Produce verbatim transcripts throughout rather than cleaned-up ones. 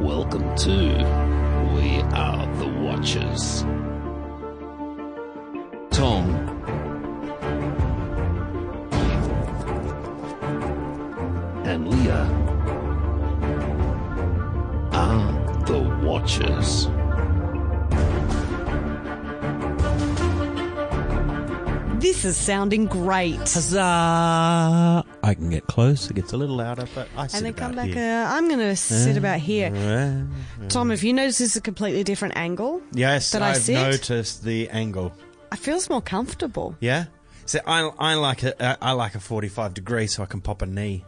welcome to We Are the Watchers. Tom and Leah are the Watchers. This is sounding great. Huzzah! I can get close. It gets a little louder, but I sit And then about come back, here. uh, I'm going to sit about here. Uh, Tom, have you noticed this is a completely different angle? yes, That I I've sit? noticed the angle. I feels more comfortable. Yeah? So I, I like a, I like a forty-five degree so I can pop a knee.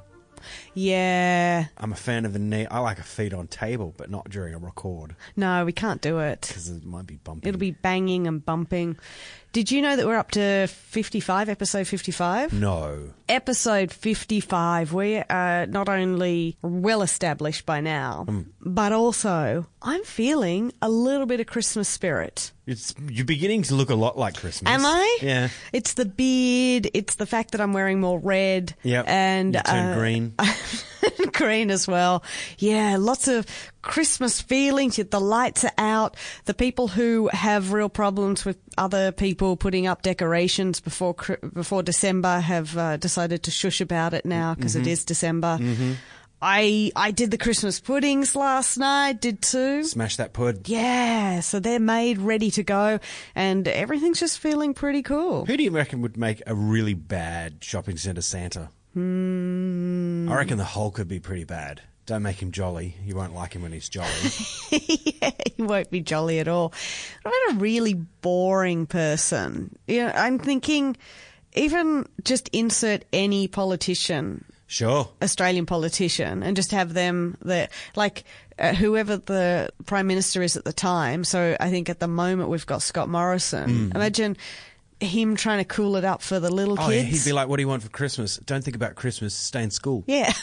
Yeah. I'm a fan of the knee. I like a feet on table, but not during a record No, we can't do it. because it might be bumpy. It'll be banging and bumping. Did you know that we're up to fifty-five, episode fifty-five? No. Episode fifty-five. We are not only well established by now, Mm. but also I'm feeling a little bit of Christmas spirit. It's You're beginning to look a lot like Christmas. Am I? Yeah. It's the beard. It's the fact that I'm wearing more red. Yep. And You turn uh, green. green as well. Yeah, lots of Christmas feelings. The lights are out. The people who have real problems with other people putting up decorations before Cri- before December have uh, decided to shush about it now because Mm-hmm. it is December. I I did the Christmas puddings last night. Did too. Smash that pud. Yeah, so they're made, ready to go, and everything's just feeling pretty cool. Who do you reckon would make a really bad shopping centre Santa? Hmm. I reckon the Hulk would be pretty bad. Don't make him jolly. You won't like him when he's jolly. Yeah, he won't be jolly at all. What about a really boring person? You know, I'm thinking even just insert any politician, Sure. Australian politician, and just have them there, like uh, whoever the Prime Minister is at the time. So I think at the moment we've got Scott Morrison. Imagine him trying to cool it up for the little Oh, yeah, kids. he'd be like, what do you want for Christmas? Don't think about Christmas. Stay in school. Yeah.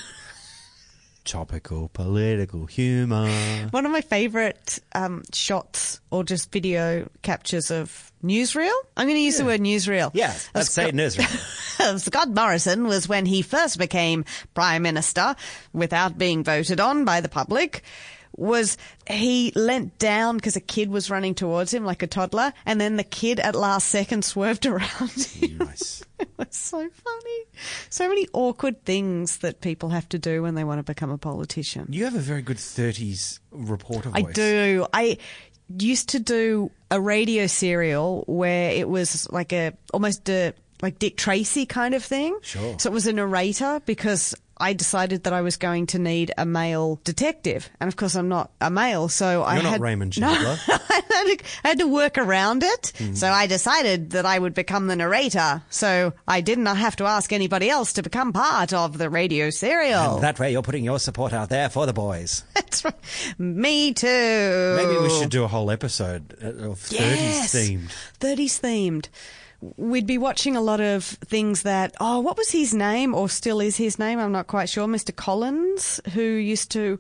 Topical political humour. One of my favourite um, shots or just video captures of newsreel. I'm going to use the word newsreel. Yes, Of let's say Scott- it in Israel. Scott Morrison was when he first became Prime Minister without being voted on by the public. Was he leant down because a kid was running towards him like a toddler, and then the kid at last second swerved around him. Nice. It was so funny. So many awkward things that people have to do when they want to become a politician. You have a very good thirties reporter I voice. do. I used to do a radio serial where it was like a almost a like Dick Tracy kind of thing. Sure. So it was a narrator because I decided that I was going to need a male detective, and of course I'm not a male, so I You're not had Raymond no, Chandler. I, had to, I had to work around it. Mm-hmm. So I decided that I would become the narrator. So I did not have to ask anybody else to become part of the radio serial. And that way you're putting your support out there for the boys. That's right. Me too. Maybe we should do a whole episode of thirties Yes. themed. thirties themed. We'd be watching a lot of things that, oh, what was his name, or still is his name? I'm not quite sure. Mister Collins, who used to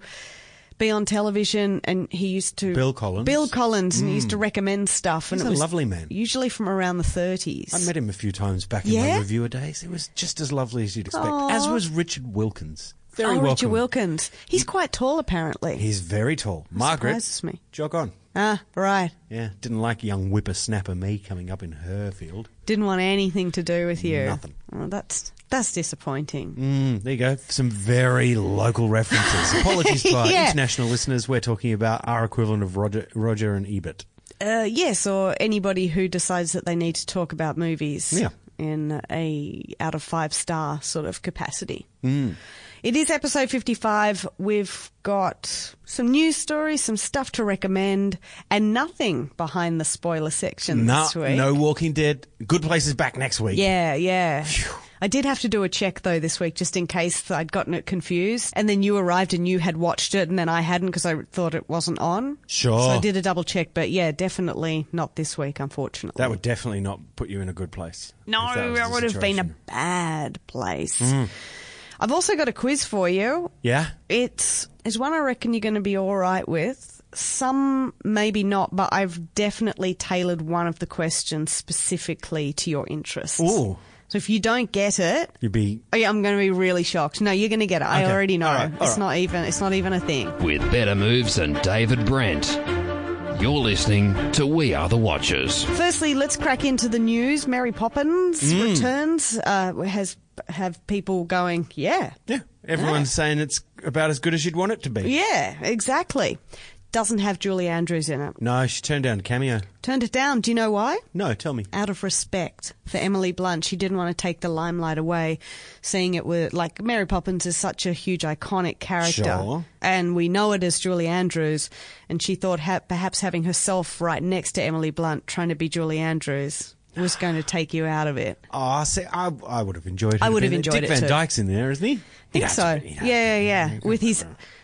be on television, and he used to Bill Collins. Bill Collins, and he used to recommend stuff. He's and it a was lovely man. usually from around the thirties. I met him a few times back in Yeah? my reviewer days. It was just as lovely as you'd expect. Aw. As was Richard Wilkins. Very oh, welcome. Richard Wilkins. He's quite tall, apparently. He's very tall. Margaret, Surprises me. jog on. Ah, right. Yeah, didn't like young whippersnapper me coming up in her field. Didn't want anything to do with you. Nothing. Oh, that's that's disappointing. Mm, there you go. Some very local references. Apologies to our Yeah. international listeners. We're talking about our equivalent of Roger, Roger and Ebert. Uh, yes, or anybody who decides that they need to talk about movies Yeah. in a out of five star sort of capacity. Mm. It is episode fifty-five. We've got some news stories, some stuff to recommend, and nothing behind the spoiler section No, this week. no Walking Dead. Good Place is back next week. Yeah, yeah. I did have to do a check, though, this week, just in case I'd gotten it confused. And then you arrived and you had watched it, and then I hadn't because I thought it wasn't on. Sure. So I did a double check, but yeah, definitely not this week, unfortunately. That would definitely not put you in a good place. No, if that was it the would have been a situation. bad place. Mm. I've also got a quiz for you. Yeah? It's it's one I reckon you're going to be all right with. Some maybe not, but I've definitely tailored one of the questions specifically to your interests. Ooh. So if you don't get it, You'd be... oh yeah, I'm going to be really shocked. No, you're going to get it. I Okay. already know. All right. All It's right. not even. It's not even a thing. With better moves than David Brent. You're listening to We Are the Watchers. Firstly, let's crack into the news. Mary Poppins Mm. returns. Uh, has have people going? Yeah, Yeah, everyone's saying it's about as good as you'd want it to be. yeah, exactly. Doesn't have Julie Andrews in it. No, she turned down Cameo. Turned it down. Do you know why? No, tell me. Out of respect for Emily Blunt. She didn't want to take the limelight away, seeing it with, like, Mary Poppins is such a huge iconic character. Sure. And we know it as Julie Andrews. And she thought ha- perhaps having herself right next to Emily Blunt, trying to be Julie Andrews, was going to take you out of it. Oh, see, I, I would have enjoyed it. I if would have been- enjoyed Dick it Van too. Dyke's in there, isn't he? I think so. Yeah, yeah, yeah. With his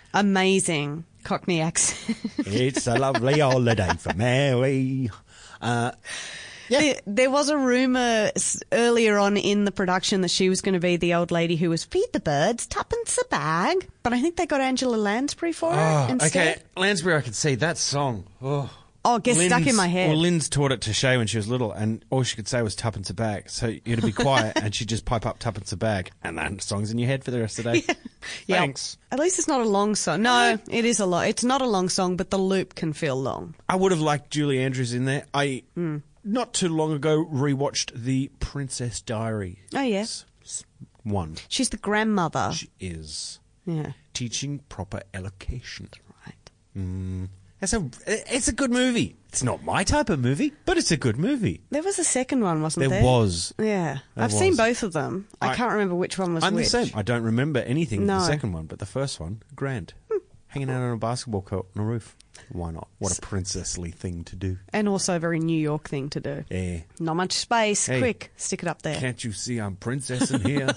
amazing Cockney accent. It's a lovely holiday for Mary. Uh, yeah. There, there was a rumour s- earlier on in the production that she was going to be the old lady who was feed the birds, tuppence a bag. But I think they got Angela Lansbury for it Oh, instead. okay. Lansbury, I could see that song. Oh, Oh, it gets stuck in Lynn's- my head. Well, Lynn's taught it to Shay when she was little, and all she could say was tuppence a bag. So you'd be quiet, and she'd just pipe up tuppence a bag, and that song's in your head for the rest of the day. Yeah. Thanks. At least it's not a long song. No, it is a lot. It's not a long song, but the loop can feel long. I would have liked Julie Andrews in there. I, Hmm. not too long ago, rewatched The Princess Diaries. Oh, yeah. One. She's the grandmother. She is Yeah. teaching proper elocution. Right. Mm. It's a, it's a good movie. It's not my type of movie, but it's a good movie. There was a second one, wasn't There there? was. Yeah. There I've seen was. both of them. I, I- can't remember which one was I'm which. the same. I don't remember anything of No. the second one, but the first one, grand. Hanging out on a basketball court on a roof. Why not? What a princessly thing to do. And also a very New York thing to do. Yeah. Not much space. Hey. Quick, stick it up there. Can't you see I'm princess in here?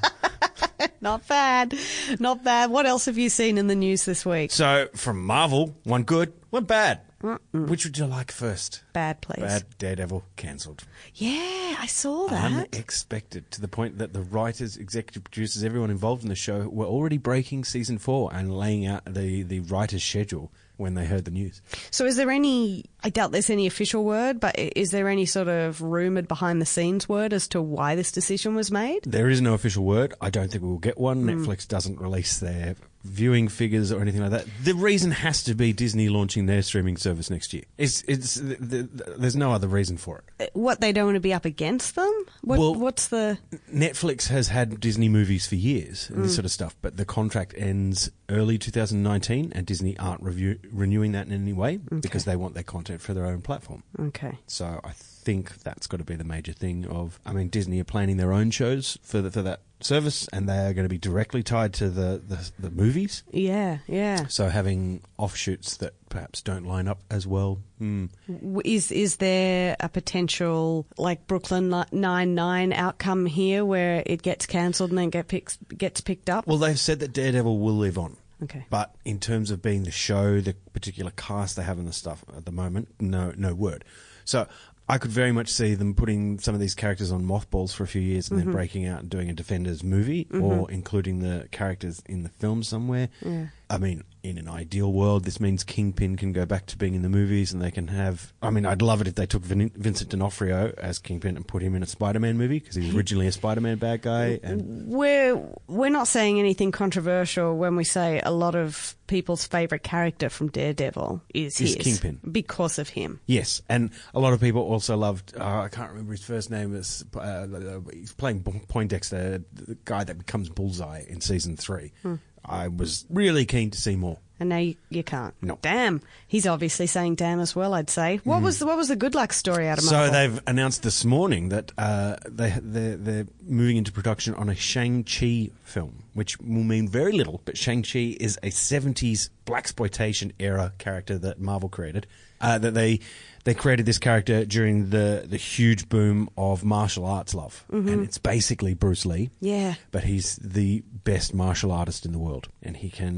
Not bad. Not bad. What else have you seen in the news this week? So, from Marvel, one good, one bad. Which would you like first? Bad, please. Bad. Daredevil cancelled. Yeah, I saw that. Unexpected, to the point that the writers, executive producers, everyone involved in the show were already breaking season four and laying out the, the writer's schedule when they heard the news. So is there any, I doubt there's any official word, but i- is there any sort of rumoured behind the scenes word as to why this decision was made? There is no official word. I don't think we'll get one. Hmm. Netflix doesn't release their viewing figures or anything like that. The reason has to be Disney launching their streaming service next year. It's it's the, the, there's no other reason for it. Uh, What, they don't want to be up against them? What, Well- what's the... Netflix has had Disney movies for years and this Mm. sort of stuff, but the contract ends early two thousand nineteen, and Disney aren't review, renewing that in any way because they want their content for their own platform. Okay. So I think that's got to be the major thing. Of I mean, Disney are planning their own shows for the, for that service, and they are going to be directly tied to the, the, the movies. Yeah, yeah. So having offshoots that perhaps don't line up as well. Hmm. W- Is is there a potential, like, Brooklyn Ni- Nine-Nine outcome here where it gets cancelled and then get picks, gets picked up? Well, they've said that Daredevil will live on. Okay. But in terms of being the show, the particular cast they have and the stuff at the moment, no, no word. So I could very much see them putting some of these characters on mothballs for a few years and then breaking out and doing a Defenders movie or including the characters in the film somewhere. Yeah. I mean, in an ideal world, this means Kingpin can go back to being in the movies and they can have... I mean, I'd love it if they took Vin- Vincent D'Onofrio as Kingpin and put him in a Spider-Man movie because he was originally a Spider-Man bad guy. And We're we're not saying anything controversial when we say a lot of people's favourite character from Daredevil is Is his. Kingpin. Because of him. yes, and a lot of people also loved... Uh, I can't remember his first name. It's, uh, he's playing Poindexter, the guy that becomes Bullseye in season three. I was really keen to see more. And now you, you can't. No. Damn. He's obviously saying damn as well, I'd say. What was the, what was the good luck story out of So Marvel? they've announced this morning that uh, they they're, they're moving into production on a Shang-Chi film, which will mean very little. But Shang-Chi is a seventies blaxploitation era character that Marvel created. Uh, that they they created this character during the the huge boom of martial arts love, and it's basically Bruce Lee. Yeah. But he's the best martial artist in the world, and he can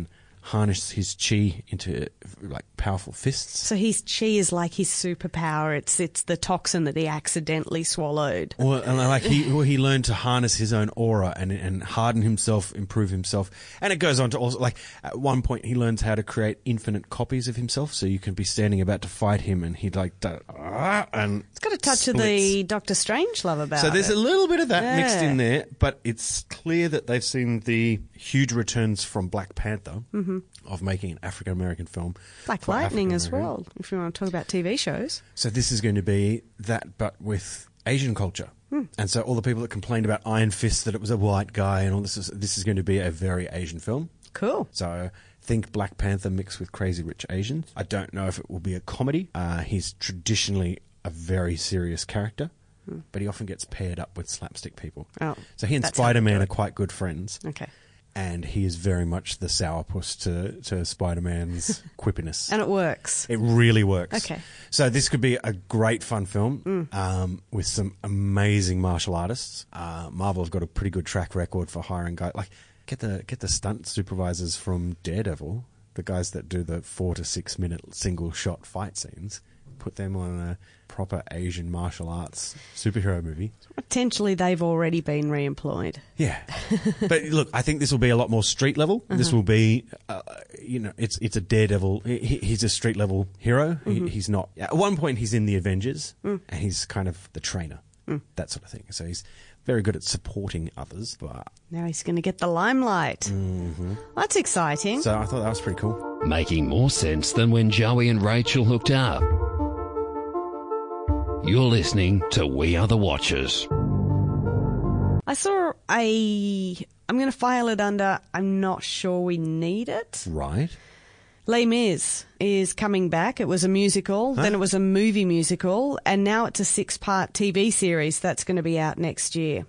harness his chi into like powerful fists. So his chi is like his superpower. It's it's the toxin that he accidentally swallowed. Or and like he, or he learned to harness his own aura and and harden himself, improve himself, and it goes on to also like at one point he learns how to create infinite copies of himself. So you can be standing about to fight him, and he'd like da- ah, and It's got a touch splits. of the Doctor Strangelove about So there's it. a little bit of that mixed Yeah. in there, but it's clear that they've seen the huge returns from Black Panther Mm-hmm. of making an African American film. Black for Lightning as African-American. well, if you want to talk about T V shows. So this is going to be that, but with Asian culture. Hmm. And so all the people that complained about Iron Fist, that it was a white guy and all this, is, this is going to be a very Asian film. Cool. So think Black Panther mixed with Crazy Rich Asians. I don't know if it will be a comedy. Uh, he's traditionally a very serious character, Hmm. but he often gets paired up with slapstick people. Oh, so he and that's how they Spider-Man do are it. quite good friends. Okay. And he is very much the sourpuss to, to Spider-Man's quippiness. And it works. It really works. Okay. So this could be a great fun film Mm. um, with some amazing martial artists. Uh, Marvel's got a pretty good track record for hiring guys. Like get the get the stunt supervisors from Daredevil, the guys that do the four to six minute single shot fight scenes. Put them on a proper Asian martial arts superhero movie. Potentially they've already been re-employed. Yeah, but look, I think this will be a lot more street level. Uh-huh. This will be, uh, you know, it's it's a Daredevil. He, he's a street level hero. Mm-hmm. He, he's not. At one point, he's in the Avengers, Mm. and he's kind of the trainer, that sort of thing. So he's very good at supporting others. But Now he's going to get the limelight. That's exciting. so I thought that was pretty cool. Making more sense than when Joey and Rachel hooked up. You're listening to We Are the Watchers. I saw a... I'm going to file it under I'm not sure we need it. Right. Les Mis is coming back. It was a musical, then it was a movie musical, and now it's a six-part T V series that's going to be out next year.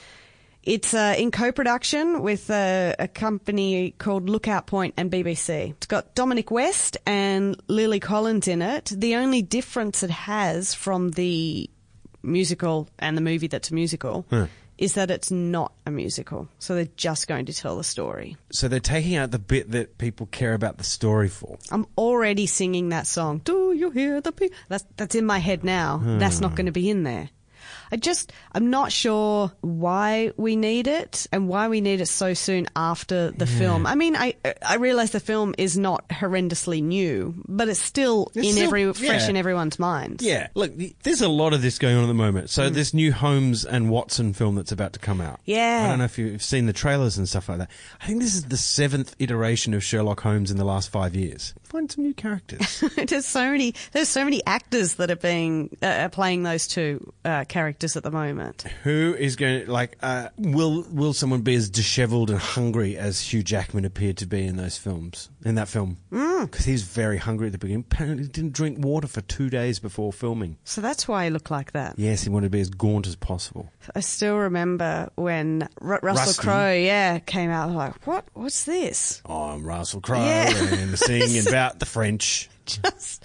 It's uh, in co-production with a, a company called Lookout Point and B B C. It's got Dominic West and Lily Collins in it. The only difference it has from the musical and the movie that's a musical is that it's not a musical. So they're just going to tell the story. So they're taking out the bit that people care about the story for. I'm already singing that song. Do you hear the pe-? That's that's in my head now. That's not going to be in there. I just, I'm not sure why we need it and why we need it so soon after the film. I mean, I I realize the film is not horrendously new, but it's still It's in still- every fresh yeah. in everyone's minds. Yeah, look, there's a lot of this going on at the moment. Mm. So this new Holmes and Watson film that's about to come out. Yeah. I don't know if you've seen the trailers and stuff like that. I think this is the seventh iteration of Sherlock Holmes in the last five years. Find some new characters. There's so many. There's so many actors that are being uh, are playing those two uh, characters at the moment. Who is going to, like, uh, will will someone be as dishevelled and hungry as Hugh Jackman appeared to be in those films, in that film? Because he's very hungry at the beginning. Apparently he didn't drink water for two days before filming. So that's why I look like that. Yes, he wanted to be as gaunt as possible. I still remember when R- Russell Rusty. Crowe, yeah, came out. I was like, what? What's this? Oh, I'm Russell Crowe Yeah. and singing about the French. Just,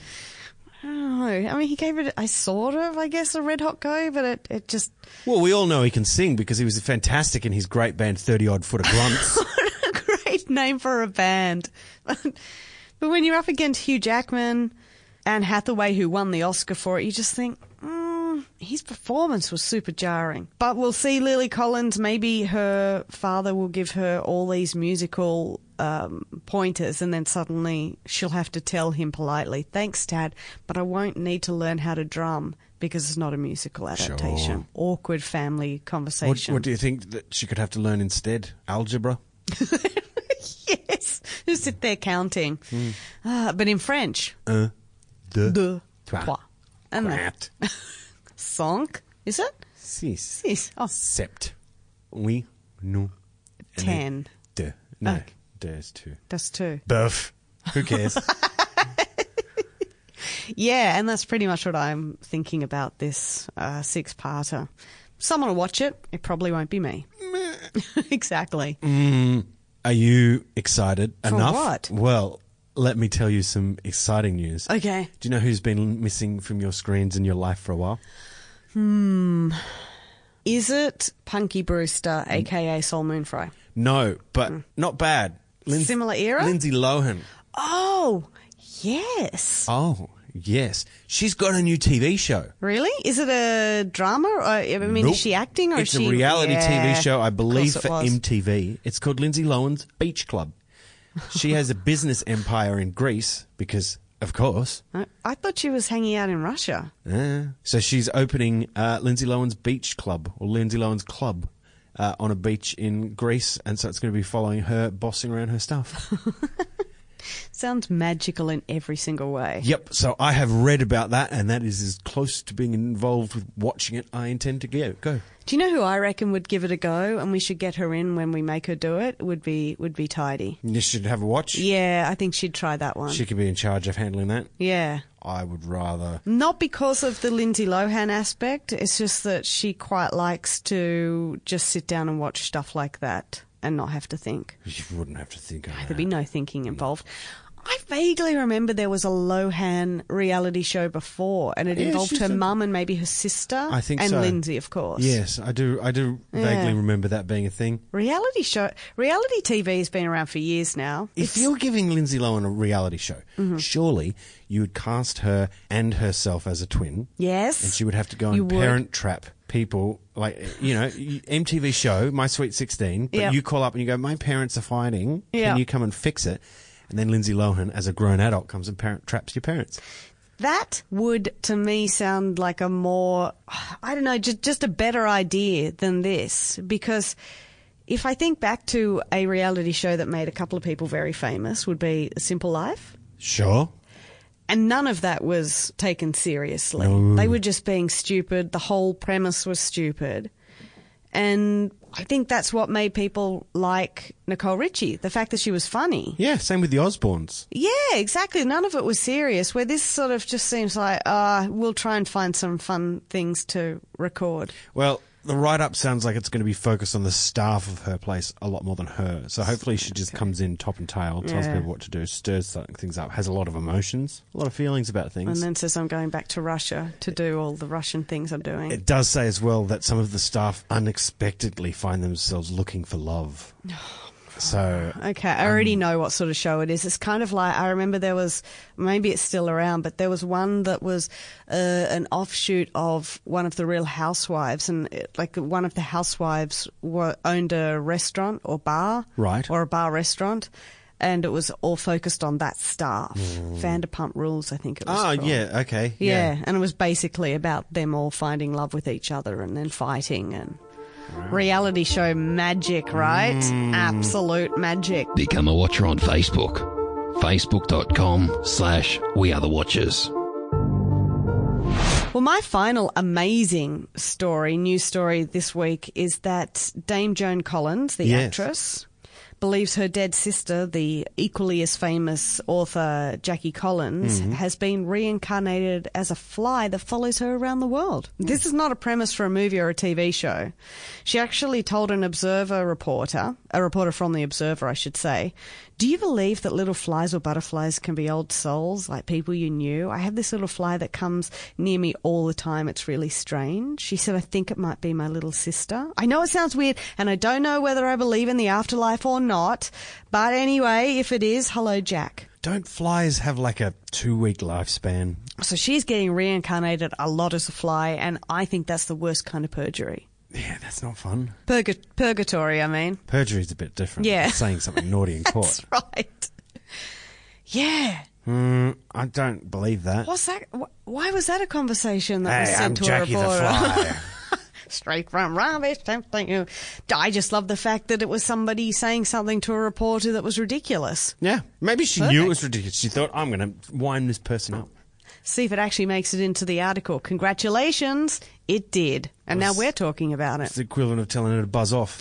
I don't know. I mean, he gave it, I sort of, I guess, a red hot go, but it, it just, Well, we all know he can sing because he was fantastic in his great band thirty Odd Foot of Grunts. a great name for a band. But, but when you're up against Hugh Jackman, Anne Hathaway, who won the Oscar for it, you just think, mm, his performance was super jarring. But we'll see Lily Collins. Maybe her father will give her all these musical um, pointers, and then suddenly she'll have to tell him politely, thanks, Dad, but I won't need to learn how to drum because it's not a musical adaptation. Sure. Awkward family what, conversation. what do you think that she could have to learn instead? Algebra? Yes, just sit there counting. Uh, but in French. Un, deux, Deux, trois, trois. And then quatre, cinq, is it? six, Six. Oh, sept, oui, non, and ten. then deux. No, Okay. deux is two. That's two. Both. Who cares? Yeah, and that's pretty much what I'm thinking about this uh, six-parter. Someone will watch it. It probably won't be me. Exactly. Are you excited For enough? what? Well, let me tell you some exciting news. Okay. Do you know who's been missing from your screens in your life for a while? Is it Punky Brewster, a k a. Sol Moonfry? No, but not bad. Lin- Similar era? Lindsay Lohan. Oh, yes. Oh, yes. She's got a new T V show. Really? Is it a drama? Or, I mean, Nope. is she acting or it's is she... a reality Yeah, T V show, I believe, of course it for was. M T V. It's called Lindsay Lohan's Beach Club. She has a business empire in Greece because, of course. I, I thought she was hanging out in Russia. Uh, so she's opening uh, Lindsay Lohan's Beach Club, or Lindsay Lohan's Club, uh, on a beach in Greece, and so it's going to be following her bossing around her stuff. Sounds magical in every single way. Yep, so I have read about that, and that is as close to being involved with watching it I intend to go. go. Do you know who I reckon would give it a go, and we should get her in when we make her do it? Would be would be Tidy. You should have a watch. Yeah, I think she'd try that one. She could be in charge of handling that. Yeah. I would rather... Not because of the Lindsay Lohan aspect, it's just that she quite likes to just sit down and watch stuff like that and not have to think. You wouldn't have to think of There'd that. be no thinking involved. I vaguely remember there was a Lohan reality show before, and it Yeah, involved she's her a- mum and maybe her sister. I think and so. Lindsay, of course. Yes, I do I do Yeah. vaguely remember that being a thing. Reality show, reality T V has been around for years now. If It's- you're giving Lindsay Lohan a reality show, Mm-hmm. surely you would cast her and herself as a twin. Yes. And she would have to go You and would. parent trap people, like, you know, M T V show, My Sweet sixteen, but Yep. you call up and you go, my parents are fighting, Yep. can you come and fix it? And then Lindsay Lohan, as a grown adult, comes and parent traps your parents. That would, to me, sound like a more, I don't know, just, just a better idea than this. Because if I think back to a reality show that made a couple of people very famous, would be A Simple Life. Sure. And none of that was taken seriously. No. They were just being stupid. The whole premise was stupid. And I think that's what made people like Nicole Richie, the fact that she was funny. Yeah, same with the Osbournes. Yeah, exactly. None of it was serious, where this sort of just seems like, uh, we'll try and find some fun things to record. Well, the write-up sounds like it's going to be focused on the staff of her place a lot more than her. So hopefully she just comes in top and tail, tells Yeah. people what to do, stirs something- things up, has a lot of emotions, a lot of feelings about things. And then says, I'm going back to Russia to do all the Russian things I'm doing. It does say as well that some of the staff unexpectedly find themselves looking for love. So, Okay, I already know what sort of show it is. It's kind of like, I remember there was, maybe it's still around, but there was one that was uh, an offshoot of one of the Real Housewives, and it, like one of the housewives were, owned a restaurant or bar, Right. or a bar restaurant, and it was all focused on that staff. Vanderpump Rules, I think it was oh, called. yeah, okay. Yeah, and it was basically about them all finding love with each other and then fighting and reality show magic, right? Absolute magic. Become a watcher on Facebook. Facebook.com slash We Are The Watchers. Well, my final amazing story, news story this week, is that Dame Joan Collins, the Yes. actress, believes her dead sister, the equally as famous author Jackie Collins, has been reincarnated as a fly that follows her around the world. This is not a premise for a movie or a T V show. She actually told an Observer reporter, a reporter from the Observer, I should say, do you believe that little flies or butterflies can be old souls, like people you knew? I have this little fly that comes near me all the time. It's really strange. She said, I think it might be my little sister. I know it sounds weird, and I don't know whether I believe in the afterlife or not. But anyway, if it is, hello, Jack. Don't flies have like a two-week lifespan? So she's getting reincarnated a lot as a fly, and I think that's the worst kind of perjury. Yeah, that's not fun. Purga- purgatory, I mean. Perjury's a bit different. Yeah. It's saying something naughty in court. That's right. Yeah. Mm, I don't believe that. What's that? wh- Why was that a conversation that was Hey, sent I'm to Jackie a the reporter? Fly. Straight from rubbish. Something. I just love the fact that it was somebody saying something to a reporter that was ridiculous. Yeah, maybe she Perfect. knew it was ridiculous. She thought, I'm going to wind this person up. See if it actually makes it into the article. Congratulations, it did. And now we're talking about It's it. the equivalent of telling her to buzz off.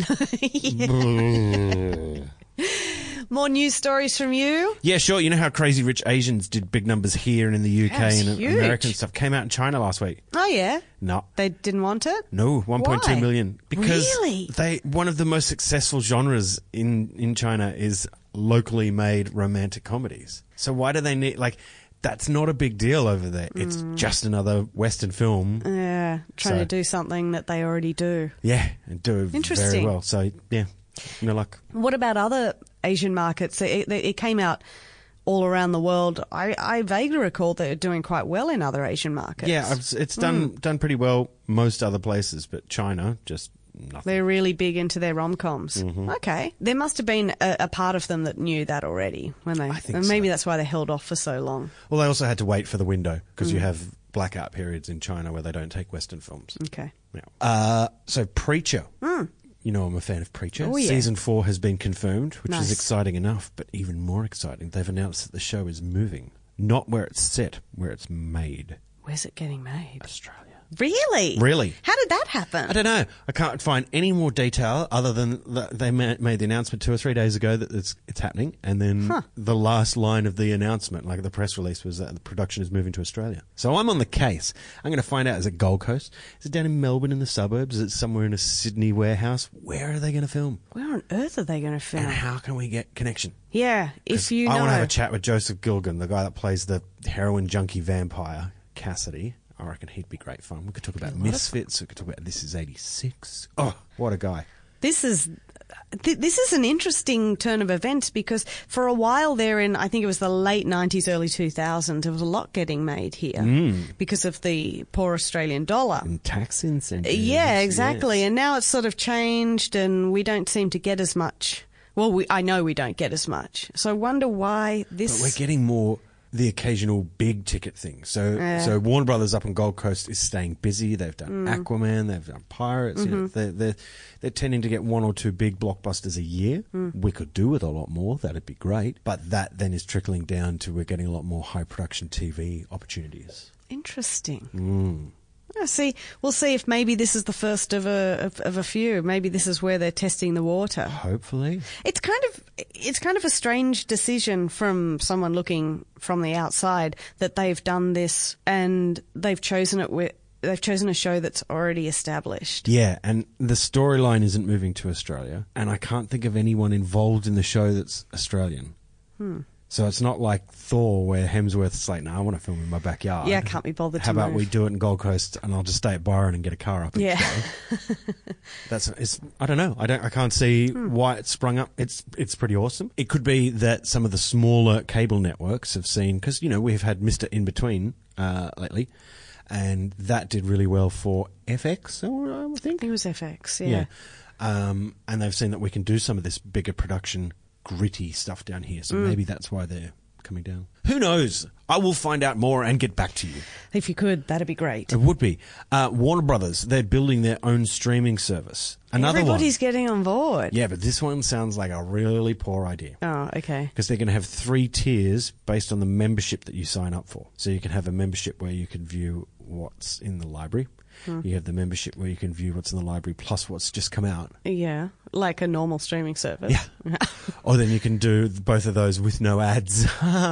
More news stories from you? Yeah, sure. You know how Crazy Rich Asians did big numbers here and in the U K That's and huge. American stuff. Came out in China last week. Oh, yeah. No. They didn't want it? No, one point two Why? million. Because Really? they one of the most successful genres in, in China is locally made romantic comedies. So why do they need, like, that's not a big deal over there. It's Mm. just another Western film. Yeah, trying So- to do something that they already do. Yeah, and do it very Interesting. well. So, yeah, no luck. What about other Asian markets. It, it, it came out all around the world. I, I vaguely recall that they're doing quite well in other Asian markets. Yeah, it's, it's done mm. done pretty well most other places, but China just nothing. They're really big into their rom-coms. Mm-hmm. Okay. There must have been a, a part of them that knew that already. When they, I think and maybe so. That's why they held off for so long. Well, they also had to wait for the window because Mm. you have blackout periods in China where they don't take Western films. Okay. Yeah. Uh, so Preacher. Mm. You know I'm a fan of Preacher. Oh, yeah. Season four has been confirmed, which Nice. is exciting enough, but even more exciting, they've announced that the show is moving. Not where it's set, where it's made. Where's it getting made? Australia. Really? Really? How did that happen? I don't know. I can't find any more detail other than that they ma- made the announcement two or three days ago that it's it's happening, and then Huh. the last line of the announcement, like the press release, was that the production is moving to Australia. So I'm on the case. I'm going to find out: is it Gold Coast? Is it down in Melbourne in the suburbs? Is it somewhere in a Sydney warehouse? Where are they going to film? Where on earth are they going to film? And how can we get connection? Yeah, if you know. I want to have a chat with Joseph Gilgan, the guy that plays the heroin junkie vampire Cassidy. I reckon he'd be great fun. We could talk about Misfits. We could talk about This Is eighty-six. Oh, what a guy. This is th- this is an interesting turn of events because for a while there in, I think it was the late nineties, early two thousands, there was a lot getting made here Mm. because of the poor Australian dollar. And tax incentives. Yeah, exactly. Yes. And now it's sort of changed and we don't seem to get as much. Well, we, I know we don't get as much. So I wonder why this... But we're getting more the occasional big ticket thing. So Yeah. so Warner Brothers up on Gold Coast is staying busy. They've done Mm. Aquaman, they've done Pirates. You know, Mm-hmm. they're, they're, they're tending to get one or two big blockbusters a year. Mm. We could do with a lot more. That'd be great. But that then is trickling down to we're getting a lot more high production T V opportunities. Interesting. Mm. Yeah, see, we'll see if maybe this is the first of a of, of a few. Maybe this is where they're testing the water. Hopefully. It's kind of it's kind of a strange decision from someone looking from the outside that they've done this and they've chosen it with they've chosen a show that's already established. Yeah, and the storyline isn't moving to Australia, and I can't think of anyone involved in the show that's Australian. Hmm. So it's not like Thor where Hemsworth's like, no, I want to film in my backyard. Yeah, can't be bothered to How about move. we do it in Gold Coast and I'll just stay at Byron and get a car up each Yeah. day. That's it's I don't know. I don't I can't see Hmm. why it sprung up. It's it's pretty awesome. It could be that some of the smaller cable networks have seen, because you know we've had Mister In Between uh, lately, and that did really well for F X, or I would think. I think it was F X, yeah. Yeah. Um, and they've seen that we can do some of this bigger production, gritty stuff down here. So maybe that's why they're coming down. Who knows? I will find out more and get back to you. If you could, that'd be great. It would be. Uh, Warner Brothers, they're building their own streaming service. Another Everybody's one. getting on board. Yeah, but this one sounds like a really poor idea. Oh, okay. Because they're going to have three tiers based on the membership that you sign up for. So you can have a membership where you can view what's in the library. Hmm. You have the membership where you can view what's in the library plus what's just come out. Yeah, like a normal streaming service. Yeah. Or then you can do both of those with no ads.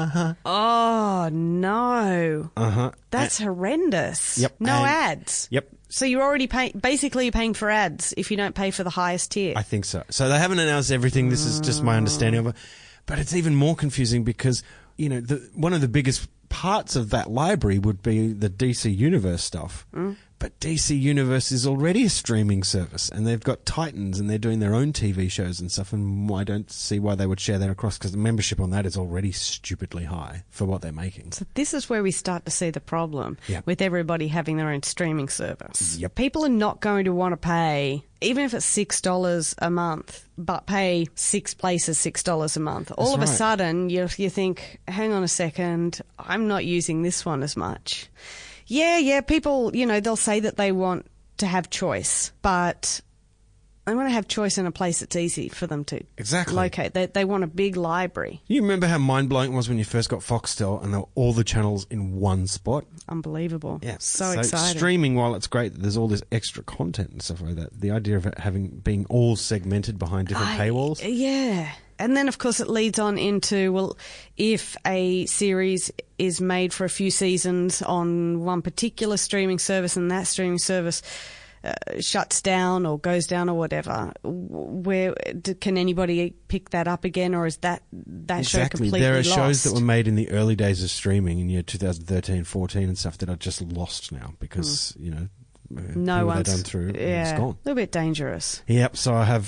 Oh, no. Uh-huh. That's horrendous. Yep, No and- ads. Yep. So you're already paying, basically you're paying for ads if you don't pay for the highest tier. I think so. So they haven't announced everything. This is just my understanding of it. But it's even more confusing because, you know, the, one of the biggest parts of that library would be the D C Universe stuff. Mm. But D C Universe is already a streaming service, and they've got Titans, and they're doing their own T V shows and stuff, and I don't see why they would share that across, because the membership on that is already stupidly high for what they're making. So this is where we start to see the problem Yep. with everybody having their own streaming service. Yep. People are not going to want to pay, even if it's six dollars a month, but pay six places six dollars a month. All That's of a right. sudden, you, you think, hang on a second, I'm not using this one as much. Yeah, yeah, people, you know, they'll say that they want to have choice, but they want to have choice in a place that's easy for them to Exactly. locate. They, they want a big library. You remember how mind-blowing it was when you first got Foxtel and there were all the channels in one spot? Unbelievable. Yeah, So, exciting. Streaming, while it's great that there's all this extra content and stuff like that, the idea of it having being all segmented behind different I- paywalls. Yeah. And then, of course, it leads on into, well, if a series is made for a few seasons on one particular streaming service and that streaming service uh, shuts down or goes down or whatever, where d- can anybody pick that up again, or is that, that show Exactly. completely There are lost? shows that were made in the early days of streaming in year two thousand thirteen, fourteen and stuff that are just lost now because, you know, no who one's they done through, yeah, it's gone. a little bit dangerous. Yep, so I have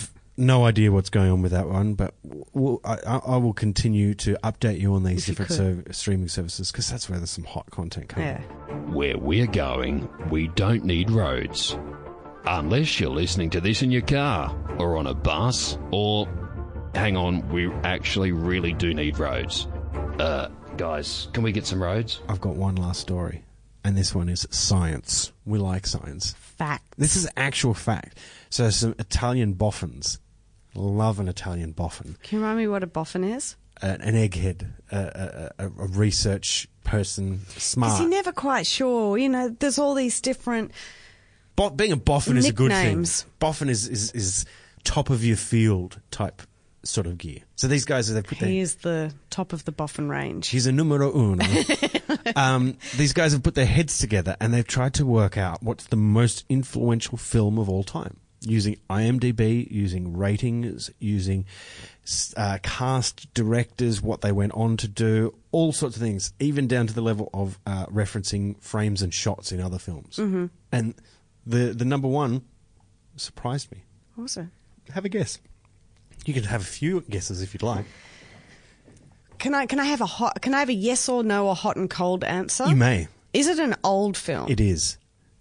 no idea what's going on with that one, but we'll, I, I will continue to update you on these If you different serv- streaming services because that's where there's some hot content coming. Yeah. Where we're going, we don't need roads. Unless you're listening to this in your car, or on a bus, or... Hang on, we actually really do need roads. Uh, guys, can we get some roads? I've got one last story, and this one is science. We like science. Fact. This is actual fact. So some Italian boffins. Love an Italian boffin. Can you remind me what a boffin is? Uh, an egghead, a, a, a, a research person, smart. Because you're never quite sure. You know, there's all these different... Bo- being a boffin is a good thing. Nicknames. Boffin is, is, is top of your field type sort of gear. So these guys, they put their... He is the top of the boffin range. He's a numero uno. um, these guys have put their heads together and they've tried to work out what's the most influential film of all time. Using I M D B, using ratings, using uh, cast directors, what they went on to do, all sorts of things, even down to the level of uh, referencing frames and shots in other films. Mm-hmm. And the the number one surprised me. What was it? Have a guess. You can have a few guesses if you'd like. Can I can I have a hot? Can I have a yes or no or hot and cold answer? You may. Is it an old film? It is.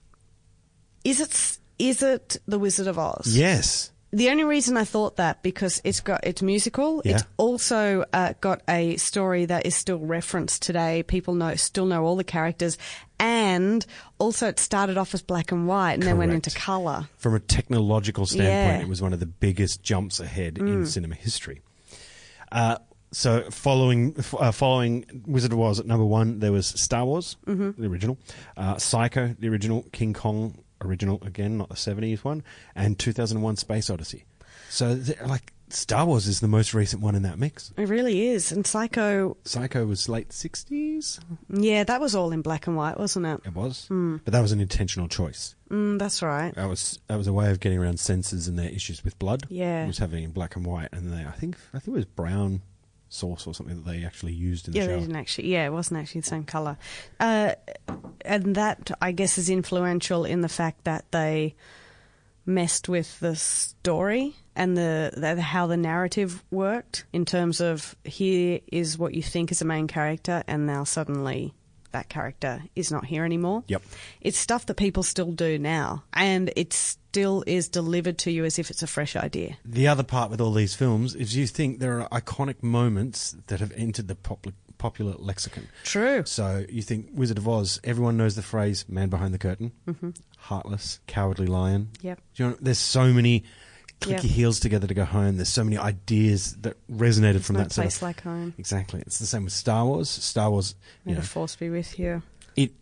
Is it? s- Is it The Wizard of Oz? Yes. The only reason I thought that because it's got it's musical. Yeah. It's also uh, got a story that is still referenced today. People know still know all the characters, and also it started off as black and white and then went Correct. into color. From a technological standpoint, Yeah. Mm. it was one of the biggest jumps ahead in cinema history. Uh, so, following f- uh, following Wizard of Oz at number one, there was Star Wars, Mm-hmm. the original, uh, Psycho, the original, King Kong, original again, not the seventies one, and two thousand one Space Odyssey. So, th- like, Star Wars is the most recent one in that mix. It really is. And Psycho, Psycho was late sixties. yeah, that was all in black and white, wasn't it? It was, but that was an intentional choice. Mm, that's right. That was that was a way of getting around censors and their issues with blood. Yeah. It was having it in black and white, and they I think I think it was brown sauce or something that they actually used in the Yeah, show. they didn't actually. Yeah, it wasn't actually the same color, uh, and that I guess is influential in the fact that they messed with the story and the, the how the narrative worked in terms of here is what you think is a main character, and now suddenly that character is not here anymore. Yep. It's stuff that people still do now, and it still is delivered to you as if it's a fresh idea. The other part with all these films is you think there are iconic moments that have entered the pop- popular lexicon. True. So you think Wizard of Oz, everyone knows the phrase "man behind the curtain," mm-hmm. heartless, cowardly lion. Yep. Do you know, there's so many click Yep. your heels together to go home. There's so many ideas that resonated from No that sort place of- like home. Exactly. It's the same with Star Wars. Star Wars, you May know, the force be with you. it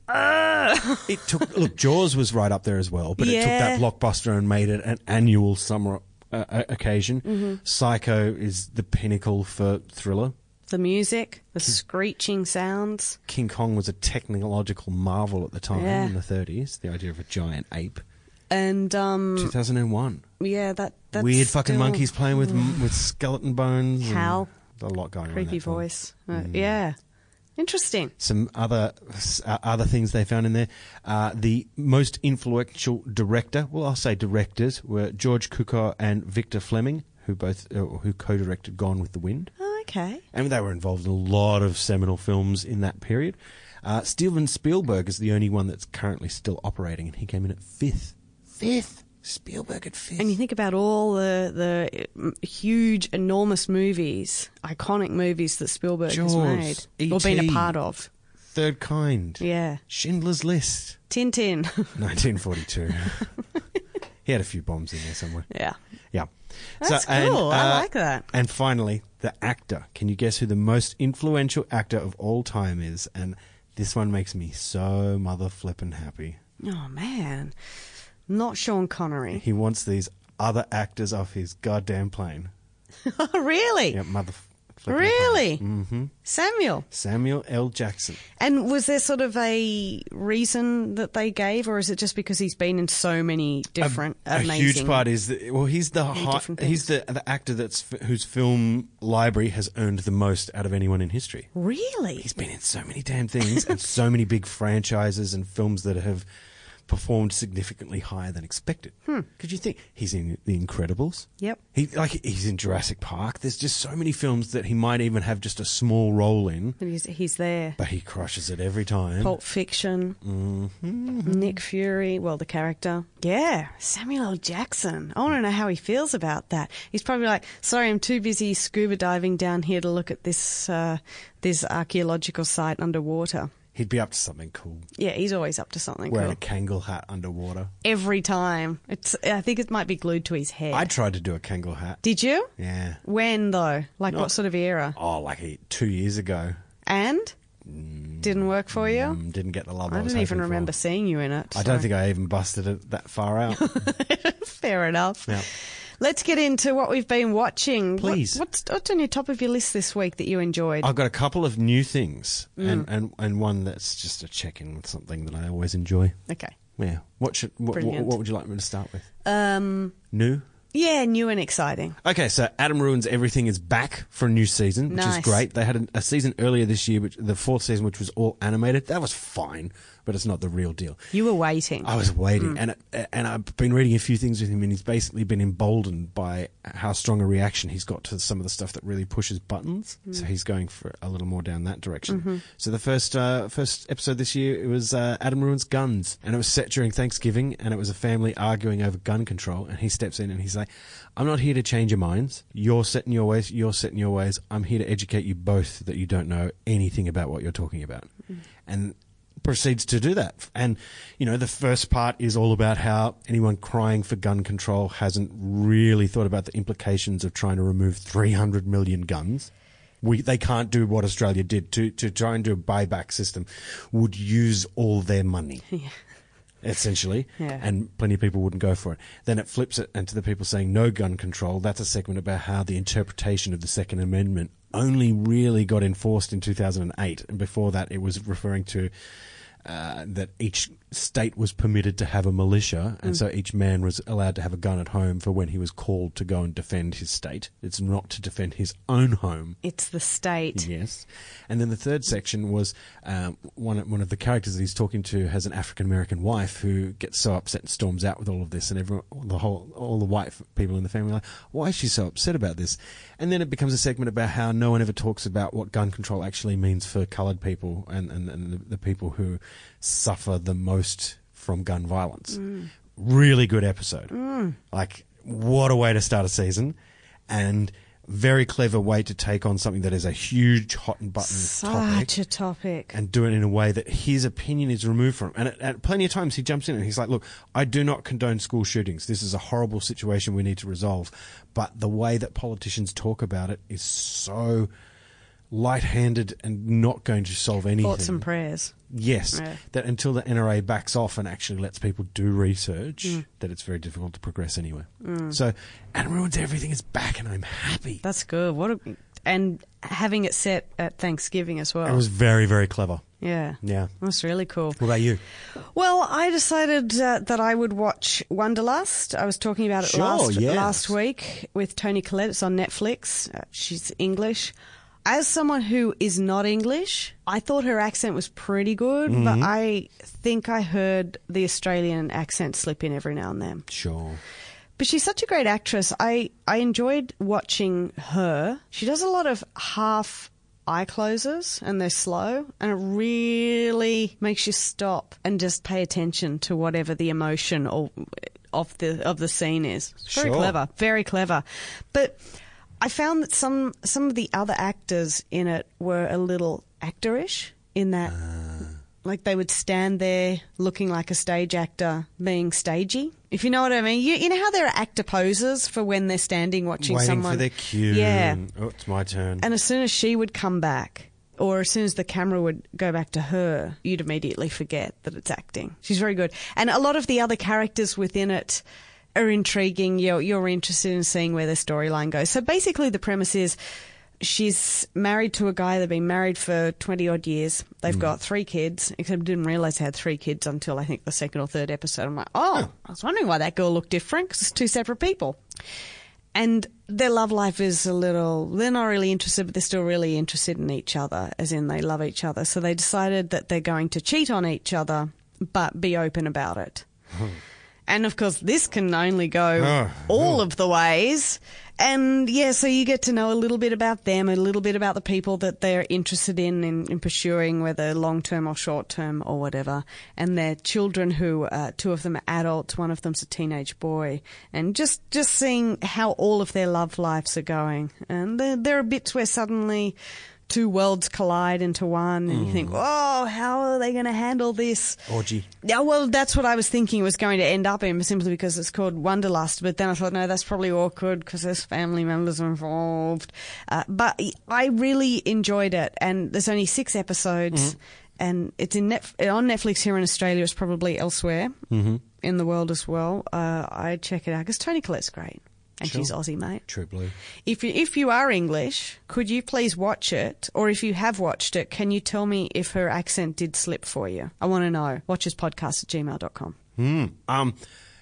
it took look. Jaws was right up there as well, but it took Yeah. that blockbuster and made it an annual summer uh, uh, occasion. Mm-hmm. Psycho is the pinnacle for thriller. The music, the screeching sounds. King Kong was a technological marvel at the time Yeah. in the thirties. The idea of a giant ape. And, um, two thousand one. yeah, that that's Weird fucking still monkeys playing with with skeleton bones. and Hal. A lot going on. in creepy that film. voice. Uh, Yeah. Interesting. Some other uh, other things they found in there. Uh, the most influential director, well, I'll say directors, were George Cukor and Victor Fleming, who both uh, who co-directed Gone with the Wind, Oh, okay. and they were involved in a lot of seminal films in that period. Uh, Steven Spielberg is the only one that's currently still operating, and he came in at fifth. Fifth. Spielberg at fifth. And you think about all the the um, huge, enormous movies, iconic movies that Spielberg Jaws, has made or been E T a part of. Third Kind. Yeah. Schindler's List. Tintin. nineteen forty-two. He had a few bombs in there somewhere. Yeah. Yeah. That's and, cool. I uh, like that. And finally, the actor. Can you guess who the most influential actor of all time is? And this one makes me so mother flippin' happy. Oh, man. Not Sean Connery. He wants these other actors off his goddamn plane. Oh, really? Yeah, mother flippin' Really? Mm-hmm. Samuel. Samuel L. Jackson. And was there sort of a reason that they gave, or is it just because he's been in so many different, a, amazing... A huge part is that, well, he's the Many high, different he's the the actor that's whose film library has earned the most out of anyone in history. Really? He's been in so many damn things and so many big franchises and films that have performed significantly higher than expected. Because you think he's in The Incredibles. Yep. He like he's in Jurassic Park. There's just so many films that he might even have just a small role in, And he's, he's there. but he crushes it every time. Pulp Fiction, Mm-hmm. Nick Fury, well, the character. Yeah, Samuel L. Jackson. I want to know how he feels about that. He's probably like, sorry, I'm too busy scuba diving down here to look at this uh, this archaeological site underwater. He'd be up to something cool. Yeah, he's always up to something Wearing cool. a Kangol hat underwater. Every time. It's. I think it might be glued to his head. I tried to do a Kangol hat. Did you? Yeah. When, though? Like, Not- what sort of era? Oh, like a, two years ago. And? Didn't work for you? Mm, didn't get the love I, I was don't even hoping for. remember seeing you in it. I don't so- think I even busted it that far out. Fair enough. Yeah. Let's get into what we've been watching. What- Please. what's, what's on your top of your list this week that you enjoyed? I've got a couple of new things, Mm. and, and, and one that's just a check-in with something that I always enjoy. Okay. Yeah. What should what, what, Brilliant. what would you like me to start with? Um, New? yeah, new and exciting. Okay, so Adam Ruins Everything is back for a new season, which Nice. is great. They had a, a season earlier this year, which, the fourth season, which was all animated. That was fine, but it's not the real deal. You were waiting. I was waiting, Mm. and it, and I've been reading a few things with him, and he's basically been emboldened by how strong a reaction he's got to some of the stuff that really pushes buttons. Mm. So he's going for a little more down that direction. Mm-hmm. So the first uh, first episode this year, it was uh, Adam Ruins Guns, and it was set during Thanksgiving, and it was a family arguing over gun control, and he steps in and he's like, "I'm not here to change your minds. You're set in your ways. You're set in your ways. I'm here to educate you both that you don't know anything about what you're talking about." Mm. And proceeds to do that. And, you know, the first part is all about how anyone crying for gun control hasn't really thought about the implications of trying to remove three hundred million guns. We, they can't do what Australia did. To, to try and do a buyback system would use all their money. Yeah. Essentially, Yeah. and plenty of people wouldn't go for it. Then it flips it, and to the people saying no gun control, that's a segment about how the interpretation of the Second Amendment only really got enforced in two thousand eight, and before that it was referring to uh, that each state was permitted to have a militia, and so each man was allowed to have a gun at home for when he was called to go and defend his state. It's not to defend his own home. It's the state. Yes. And then the third section was um, one, one of the characters that he's talking to has an African-American wife who gets so upset and storms out with all of this, and everyone, the whole, all the white people in the family are like, why is she so upset about this? And then it becomes a segment about how no one ever talks about what gun control actually means for coloured people and, and, and the, the people who suffer the most from gun violence. Mm. Really good episode. Like, what a way to start a season, and very clever way to take on something that is a huge hot and button topic Such a topic. and do it in a way that his opinion is removed from. And at, at plenty of times he jumps in and he's like, look, I do not condone school shootings. This is a horrible situation we need to resolve. But the way that politicians talk about it is so light-handed and not going to solve anything. Thoughts and prayers. Yes, Yeah. that until the N R A backs off and actually lets people do research, Mm. that it's very difficult to progress anywhere. So, Adam Ruins Everything is back, and I'm happy. That's good. What a, and having it set at Thanksgiving as well. It was very, very clever. yeah. Yeah. That's really cool. What about you? Well, I decided uh, that I would watch Wonderlust. I was talking about it Sure, last yes. last week with Toni Collette. It's on Netflix. Uh, she's English. As someone who is not English, I thought her accent was pretty good, Mm-hmm. but I think I heard the Australian accent slip in every now and then. Sure. But she's such a great actress. I, I enjoyed watching her. She does a lot of half eye closes, and they're slow, and it really makes you stop and just pay attention to whatever the emotion or of the of the scene is. It's very Sure. clever, very clever. But I found that some some of the other actors in it were a little actorish in that. Like they would stand there looking like a stage actor being stagey. If you know what I mean. You, you know how there are actor poses for when they're standing watching Waiting someone. for their cue. Yeah. and, oh, it's my turn. And as soon as she would come back, or as soon as the camera would go back to her, you'd immediately forget that it's acting. She's very good. And a lot of the other characters within it are intriguing. You're, you're interested in seeing where the storyline goes. So basically the premise is she's married to a guy. They've been married for twenty odd years. They've got three kids, except I didn't realise they had three kids until I think the second or third episode. I'm like, oh, I was wondering why that girl looked different, because it's two separate people. And their love life is a little, they're not really interested, but they're still really interested in each other, as in they love each other. So they decided that they're going to cheat on each other but be open about it. And, of course, this can only go Oh, all oh. of the ways. And, yeah, so you get to know a little bit about them, a little bit about the people that they're interested in, in, in pursuing, whether long-term or short-term or whatever. And their children who, uh, two of them are adults, one of them's a teenage boy. And just, just seeing how all of their love lives are going. And there, there are bits where suddenly two worlds collide into one, and you think, oh, how are they going to handle this? Orgy. Yeah, well, that's what I was thinking it was going to end up in, simply because it's called Wonderlust. But then I thought, no, that's probably awkward because there's family members involved. Uh, but I really enjoyed it, and there's only six episodes, mm-hmm. and it's in Net- on Netflix here in Australia. It's probably elsewhere Mm-hmm. in the world as well. Uh, I'd check it out because Toni Collette's great. And Sure. she's Aussie, mate. True blue. If you, if you are English, could you please watch it? Or if you have watched it, can you tell me if her accent did slip for you? I want to know. Watchespodcast at gmail dot com. Mm. Um,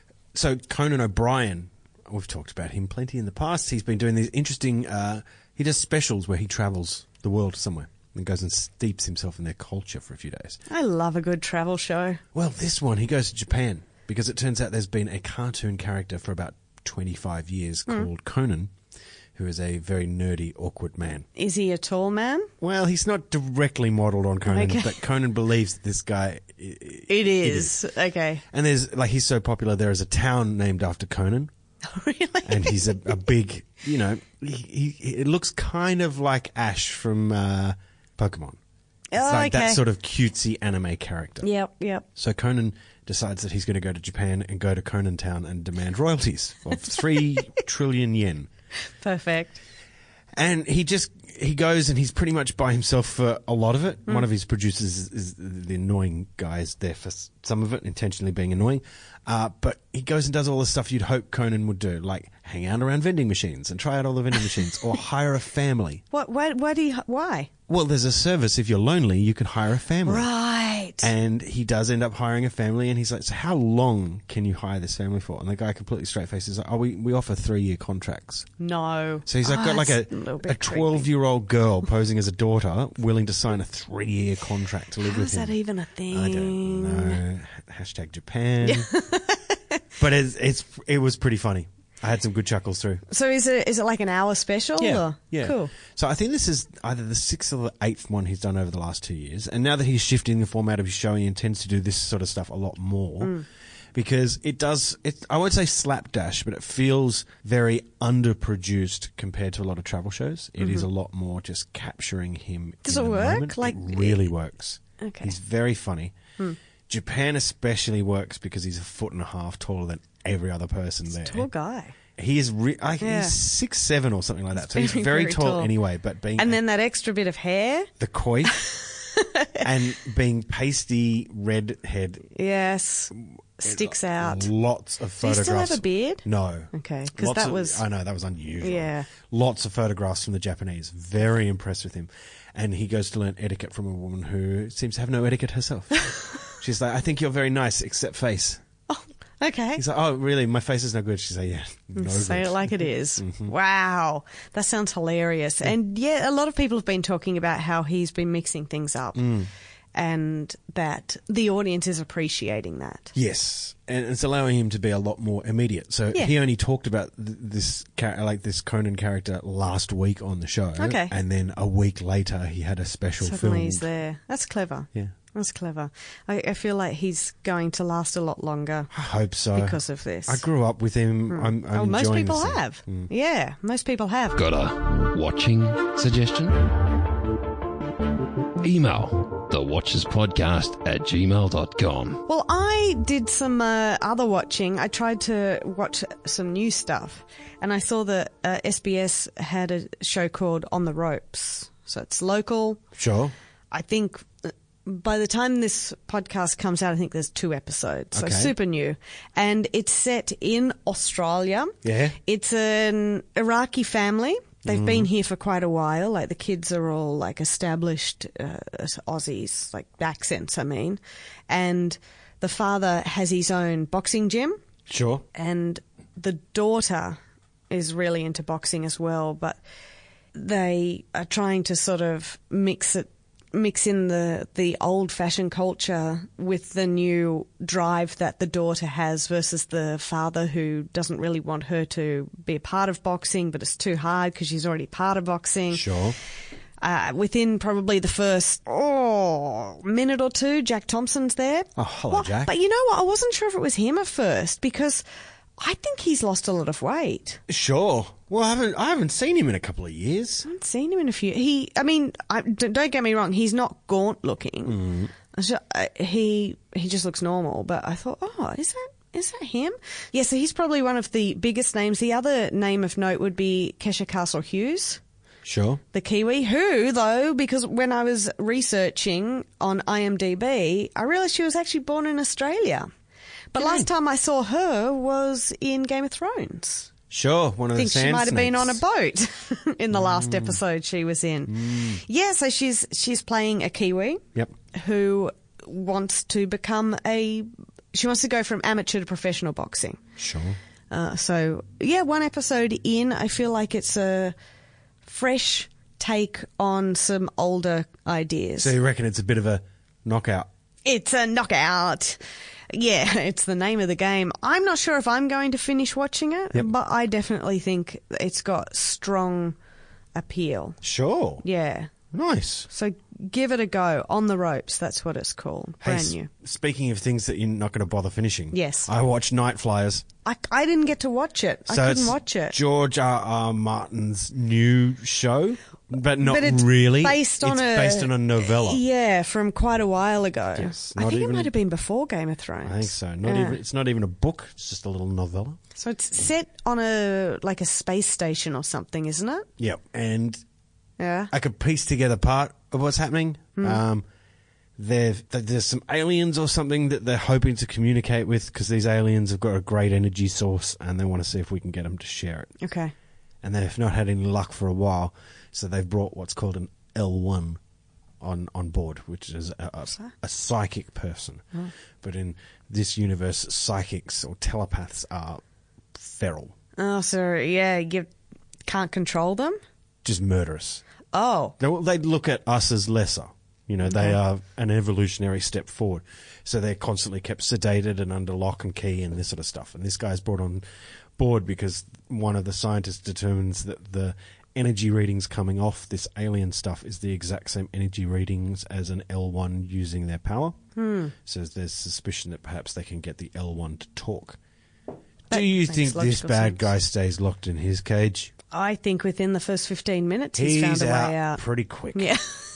so Conan O'Brien, we've talked about him plenty in the past. He's been doing these interesting, uh, he does specials where he travels the world somewhere and goes and steeps himself in their culture for a few days. I love a good travel show. Well, this one, he goes to Japan because it turns out there's been a cartoon character for about twenty-five years Mm. called Conan, who is a very nerdy, awkward man. Is he a tall man? Well, he's not directly modelled on Conan, Okay. but Conan believes that this guy... i- i- It is. Okay. And there's, like, he's so popular, there is a town named after Conan, Really? and he's a, a big, you know, he, he, it looks kind of like Ash from uh, Pokemon. It's Oh, like okay. that sort of cutesy anime character. Yep, yep. So Conan decides that he's going to go to Japan and go to Conan Town and demand royalties of three trillion yen. Perfect. And he just, he goes and he's pretty much by himself for a lot of it. Mm. One of his producers is, is the annoying guy is there for s- some of it, intentionally being annoying. Uh, but he goes and does all the stuff you'd hope Conan would do, like hang out around vending machines and try out all the vending machines or hire a family. What? Why? Why do you? Why? Well, there's a service, if you're lonely, you can hire a family. Right. And he does end up hiring a family, and he's like, so how long can you hire this family for? And the guy completely straight-faced is like, oh, we, we offer three-year contracts. No. So he's like, Oh, got like a, that's little bit a creepy. twelve-year-old girl posing as a daughter willing to sign a three-year contract to live How with is him. that even a thing? I don't know. Hashtag Japan. But it's, it's it was pretty funny. I had some good chuckles through. So is it is it like an hour special? Yeah, Or? yeah. Cool. So I think this is either the sixth or the eighth one he's done over the last two years. And now that he's shifting the format of his show, he intends to do this sort of stuff a lot more. Mm. Because it does, it, I won't say slapdash, but it feels very underproduced compared to a lot of travel shows. It is a lot more just capturing him. Mm-hmm. Does in it the work? moment. Like- it really works. Okay. He's very funny. Hmm. Japan especially works because he's a foot and a half taller than every other person there. Tall guy. He is re- I, Yeah. he's six seven or something like that. So he's very, very, very tall, tall. anyway. But being And then that extra bit of hair. the coif and being pasty red head, Yes. Sticks out. lots of Do you photographs. still have a beard? No. Okay, 'cause Lots that of- was- I know that was unusual. Yeah. Lots of photographs from the Japanese. Very impressed with him, and he goes to learn etiquette from a woman who seems to have no etiquette herself. She's like, "I think you're very nice, except face." Oh, okay. He's like, "Oh, really? My face is no good." She's like, "Yeah, no Say good." it like it is. Mm-hmm. Wow. That sounds hilarious. And yeah, a lot of people have been talking about how he's been mixing things up Mm. and that the audience is appreciating that. Yes, and it's allowing him to be a lot more immediate. So Yeah. he only talked about th- this char- like this Conan character last week on the show. Okay. And then a week later, he had a special Suddenly filmed. he's there. That's clever. Yeah, That's clever. I, I feel like he's going to last a lot longer I hope so. because of this. I grew up with him. I'm, I'm oh, most enjoying people this thing. have. Mm. Yeah, most people have. Got a watching suggestion? Email the watchers podcast at gmail dot com. Well, I did some uh, other watching. I tried to watch some new stuff, and I saw that uh, S B S had a show called On the Ropes. So it's local. Sure. I think uh, by the time this podcast comes out, I think there's two episodes. So Okay. super new. And it's set in Australia. Yeah. It's an Iraqi family. They've been here for quite a while. Like the kids are all like established uh, Aussies, like accents, I mean. And the father has his own boxing gym, Sure. and the daughter is really into boxing as well. But they are trying to sort of mix it, mix in the, the old-fashioned culture with the new drive that the daughter has versus the father who doesn't really want her to be a part of boxing, but it's too hard because she's already part of boxing. Sure. Uh, within probably the first oh, minute or two, Jack Thompson's there. Oh, hello, Well, Jack. But you know what? I wasn't sure if it was him at first because I think he's lost a lot of weight. Sure. Well, I haven't, I haven't seen him in a couple of years. I haven't seen him in a few. He, I mean, I, d- don't get me wrong. He's not gaunt looking. Mm. So, uh, he he just looks normal. But I thought, oh, is that is that him? Yeah. So he's probably one of the biggest names. The other name of note would be Kesha Castle Hughes. Sure. The Kiwi, who, though, because when I was researching on I M D B, I realised she was actually born in Australia. But Yeah. last time I saw her was in Game of Thrones. Sure, one of I the think she sand might have been on a snakes. boat in the last episode she was in. Mm. Yeah, so she's she's playing a Kiwi Yep. who wants to become a... She wants to go from amateur to professional boxing. Sure. Uh, so, yeah, one episode in, I feel like it's a fresh take on some older ideas. So you reckon it's a bit of a knockout? It's a knockout. Yeah, it's the name of the game. I'm not sure if I'm going to finish watching it, Yep. but I definitely think it's got strong appeal. Sure. Yeah. Nice. So give it a go. On the Ropes, that's what it's called. Hey, Brand s- new. Speaking of things that you're not going to bother finishing. Yes. I watched Night Flyers. I, I didn't get to watch it. I So couldn't it's watch it. George R. R. Martin's new show, but not But it's really. based on it's a based on a novella. Yeah, from quite a while ago. Yes, I not think even- it might have been before Game of Thrones. I think so. Not Yeah. even. It's not even a book. It's just a little novella. So it's set on a like a space station or something, isn't it? Yep. And Yeah. I could piece together part of what's happening. Hmm. Um, there, there's some aliens or something that they're hoping to communicate with because these aliens have got a great energy source and they want to see if we can get them to share it. Okay. And they've not had any luck for a while, so they've brought what's called an L one on on board, which is a, a, that? a psychic person. But in this universe, psychics or telepaths are feral, Oh, so yeah, you can't control them? just murderous. Oh. They, they look at us as lesser. You know, they are an evolutionary step forward. So they're constantly kept sedated and under lock and key and this sort of stuff. And this guy's brought on board because one of the scientists determines that the energy readings coming off this alien stuff is the exact same energy readings as an L one using their power. Hmm. So there's suspicion that perhaps they can get the L one to talk. That Do you makes think this logical bad sense. guy stays locked in his cage? I think within the first fifteen minutes he's, He's found a out way out. pretty quick. Yeah.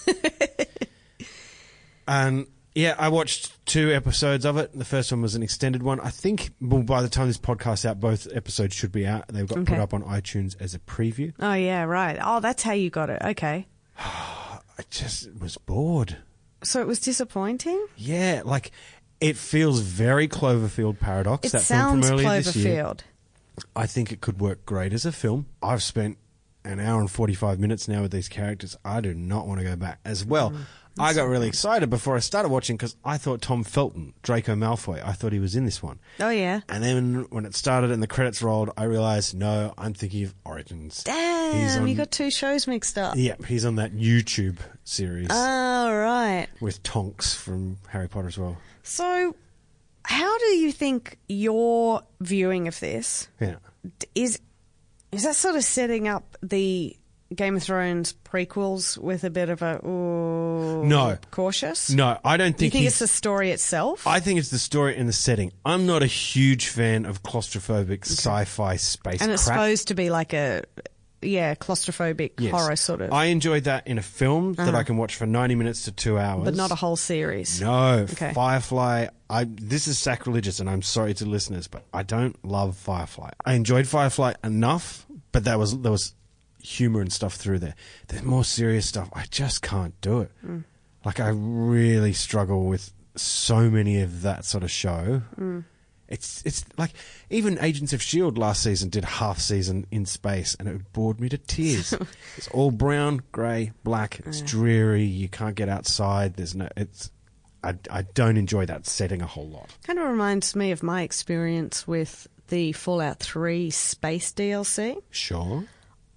And yeah, I watched two episodes of it. The first one was an extended one. I think well, by the time this podcast's out, both episodes should be out. They've got put Okay. up on iTunes as a preview. Oh, yeah, right. Oh, that's how you got it. Okay. I just was bored. So it was disappointing? Yeah, like it feels very Cloverfield Paradox. It that film sounds from earlier this year. Cloverfield. I think it could work great as a film. I've spent an hour and forty-five minutes now with these characters. I do not want to go back. As well, I got really excited before I started watching because I thought Tom Felton, Draco Malfoy, I thought he was in this one. Oh, yeah. And then when it started and the credits rolled, I realised, no, I'm thinking of Origins. He's Damn, on- you got two shows mixed up. Yeah, he's on that YouTube series Oh, right. with Tonks from Harry Potter as well. So how do you think your viewing of this Yeah. is is that sort of setting up the Game of Thrones prequels with a bit of a ooh, No. cautious? No, I don't Do you think think he's... it's the story itself? I think it's the story and the setting. I'm not a huge fan of claustrophobic sci-fi space and it's crap. supposed to be like a yeah claustrophobic Yes. horror sort of, I enjoyed that in a film that Uh-huh. I can watch for ninety minutes to two hours. but not a whole series. No, Okay. Firefly. I this is sacrilegious, and I'm sorry to listeners, but I don't love Firefly. I enjoyed Firefly enough, but that was there was humor and stuff through there. There's more serious stuff. I just can't do it. Mm. Like I really struggle with so many of that sort of show. Mm. It's it's like even Agents of S H I E L D last season did half season in space, and it bored me to tears. It's all brown, grey, black. It's dreary. You can't get outside. There's no. It's. I, I don't enjoy that setting a whole lot. Kind of reminds me of my experience with the Fallout three space D L C. Sure.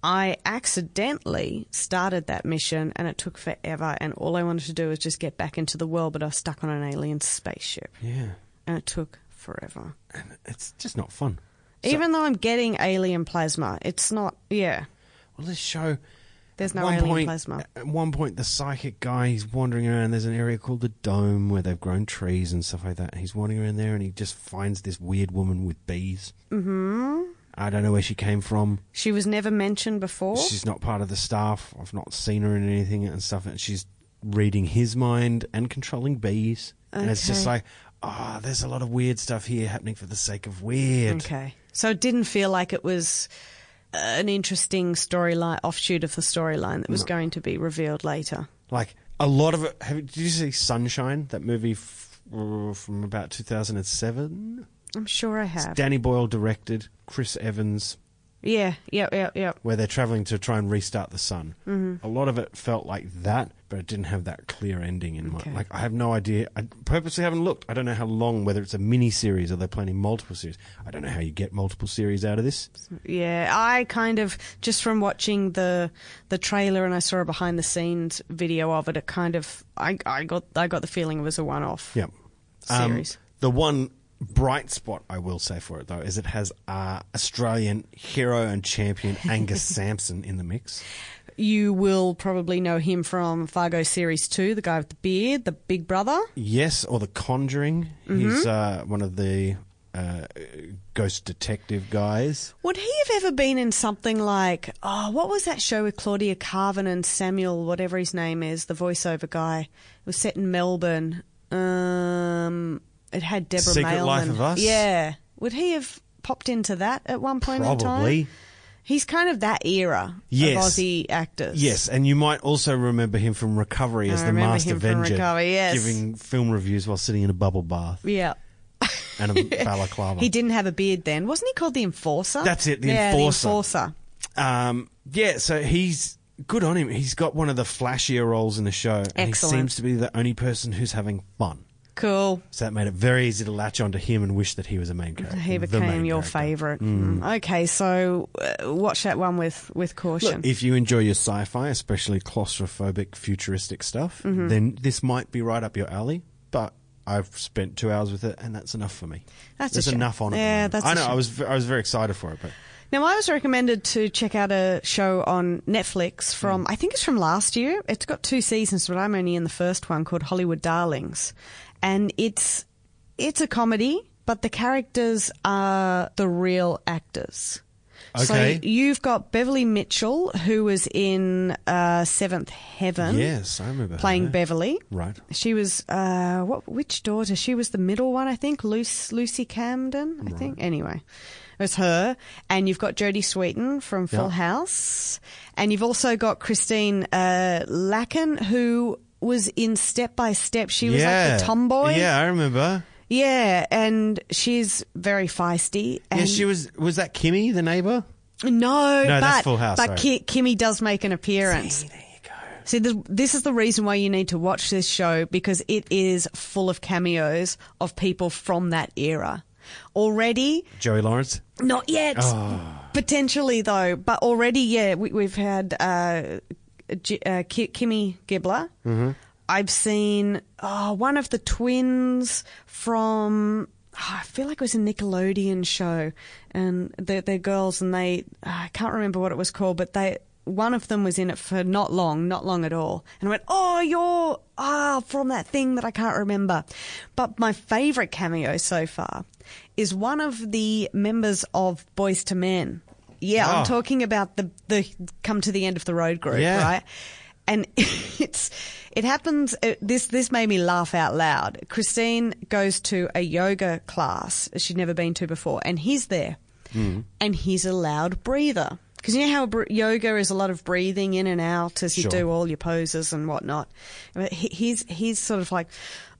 I accidentally started that mission and it took forever, and all I wanted to do was just get back into the world, but I was stuck on an alien spaceship. Yeah. And it took forever. And it's just not fun. Even though I'm getting alien plasma, it's not, yeah. Well, this show... There's at no one alien point, plasma. At one point, the psychic guy, he's wandering around. There's an area called the Dome where they've grown trees and stuff like that. He's wandering around there and he just finds this weird woman with bees. Mm-hmm. I don't know where she came from. She was never mentioned before. She's not part of the staff. I've not seen her in anything and stuff. And she's reading his mind and controlling bees. Okay. And it's just like, oh, there's a lot of weird stuff here happening for the sake of weird. Okay. So it didn't feel like it was an interesting storyline, offshoot of the storyline that was no. going to be revealed later. Like, a lot of it... Have, did you see Sunshine, that movie f- from about two thousand seven? I'm sure I have. It's Danny Boyle directed, Chris Evans. Yeah, yeah, yeah, yeah. Where they're travelling to try and restart the sun. Mm-hmm. A lot of it felt like that, but it didn't have that clear ending in okay. mind. Like, I have no idea. I purposely haven't looked. I don't know how long, whether it's a mini-series or they're planning multiple series. I don't know how you get multiple series out of this. Yeah, I kind of, just from watching the the trailer and I saw a behind-the-scenes video of it, it kind of, I, I got I got the feeling it was a one-off yep. series. Um, the one... bright spot, I will say, for it, though, is it has uh, Australian hero and champion Angus Sampson in the mix. You will probably know him from Fargo Series two, the guy with the beard, the big brother. Yes, or The Conjuring. Mm-hmm. He's uh, one of the uh, ghost detective guys. Would he have ever been in something like, oh, what was that show with Claudia Carvin and Samuel, whatever his name is, the voiceover guy? It was set in Melbourne. Um... It had Deborah Secret Mailman. Life of Us? Yeah. Would he have popped into that at one point Probably. in time? Probably. He's kind of that era yes. of Aussie actors. Yes, and you might also remember him from Recovery as I the Masked him Avenger, from Recovery, yes. giving film reviews while sitting in a bubble bath. Yeah. And a balaclava. He didn't have a beard then. Wasn't he called the Enforcer? That's it, the yeah, Enforcer. the Enforcer. Um, yeah, so he's... Good on him. He's got one of the flashier roles in the show. And Excellent. He seems to be the only person who's having fun. Cool. So that made it very easy to latch onto him and wish that he was a main character. He became your favourite. Mm. Okay, so uh, watch that one with, with caution. Look, if you enjoy your sci-fi, especially claustrophobic, futuristic stuff, mm-hmm. then this might be right up your alley. But I've spent two hours with it, and that's enough for me. That's There's enough on it. Yeah, that's I know. I was I was very excited for it, but. Now, I was recommended to check out a show on Netflix from, mm. I think it's from last year. It's got two seasons, but I'm only in the first one, called Hollywood Darlings. And it's it's a comedy, but the characters are the real actors. Okay. So you've got Beverly Mitchell, who was in uh, Seventh Heaven. Yes, I remember playing her. Beverly. Right. She was uh, what? Which daughter? She was the middle one, I think. Lucy, Lucy Camden, I right. think. Anyway. It was her, and you've got Jodie Sweetin from Full yep. House, and you've also got Christine uh, Lacken, who was in Step by Step. She was yeah. like the tomboy. Yeah, I remember. Yeah, and she's very feisty. And yeah, she was. Was that Kimmy, the neighbour? No, no, but, that's Full House. But right. Ki- Kimmy does make an appearance. See, there you go. See, this, this is the reason why you need to watch this show, because it is full of cameos of people from that era. Already, Joey Lawrence? Not yet. Oh. Potentially, though. But already, yeah, we, we've had uh, G- uh, K- Kimmy Gibbler. Mm-hmm. I've seen oh, one of the twins from, oh, I feel like it was a Nickelodeon show. And they're, they're girls, and they, uh, I can't remember what it was called, but they... One of them was in it for not long, not long at all. And I went, oh, you're ah from that thing that I can't remember. But my favourite cameo so far is one of the members of Boyz two Men. Yeah, oh. I'm talking about the, the Come to the End of the Road group, yeah. right? And it's it happens, it, this, this made me laugh out loud. Christine goes to a yoga class she'd never been to before, and he's there. Mm. And he's a loud breather. Because you know how br- yoga is a lot of breathing in and out as you sure. do all your poses and whatnot. But he, he's he's sort of like,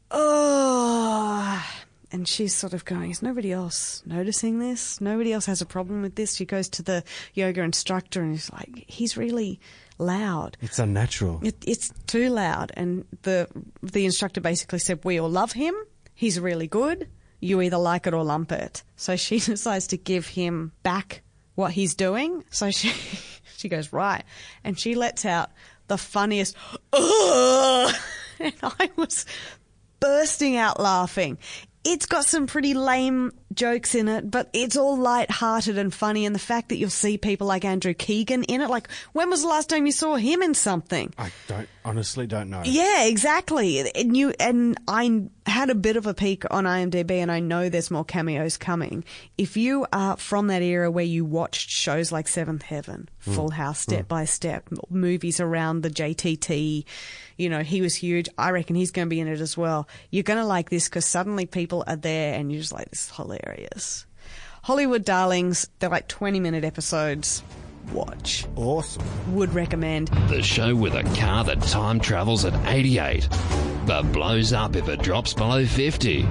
oh, and she's sort of going, is nobody else noticing this? Nobody else has a problem with this? She goes to the yoga instructor and he's like, he's really loud. It's unnatural. It, it's too loud. And the the instructor basically said, we all love him. He's really good. You either like it or lump it. So she decides to give him back what he's doing. So she She goes, right. And she lets out the funniest, ugh, and I was bursting out laughing. It's got some pretty lame jokes in it, but it's all light-hearted and funny. And the fact that you'll see people like Andrew Keegan in it, like, when was the last time you saw him in something? I don't honestly don't know. Yeah, exactly. And you and I had a bit of a peek on IMDb, and I know there's more cameos coming. If you are from that era where you watched shows like Seventh Heaven, Full House, Step by Step, movies around the J T T, you know, he was huge. I reckon he's going to be in it as well. You're going to like this because suddenly people are there and you're just like, this is hilarious. Hollywood Darlings, they're like twenty-minute episodes. Watch. Awesome. Would recommend. The show with a car that time travels at eighty-eight, but blows up if it drops below fifty.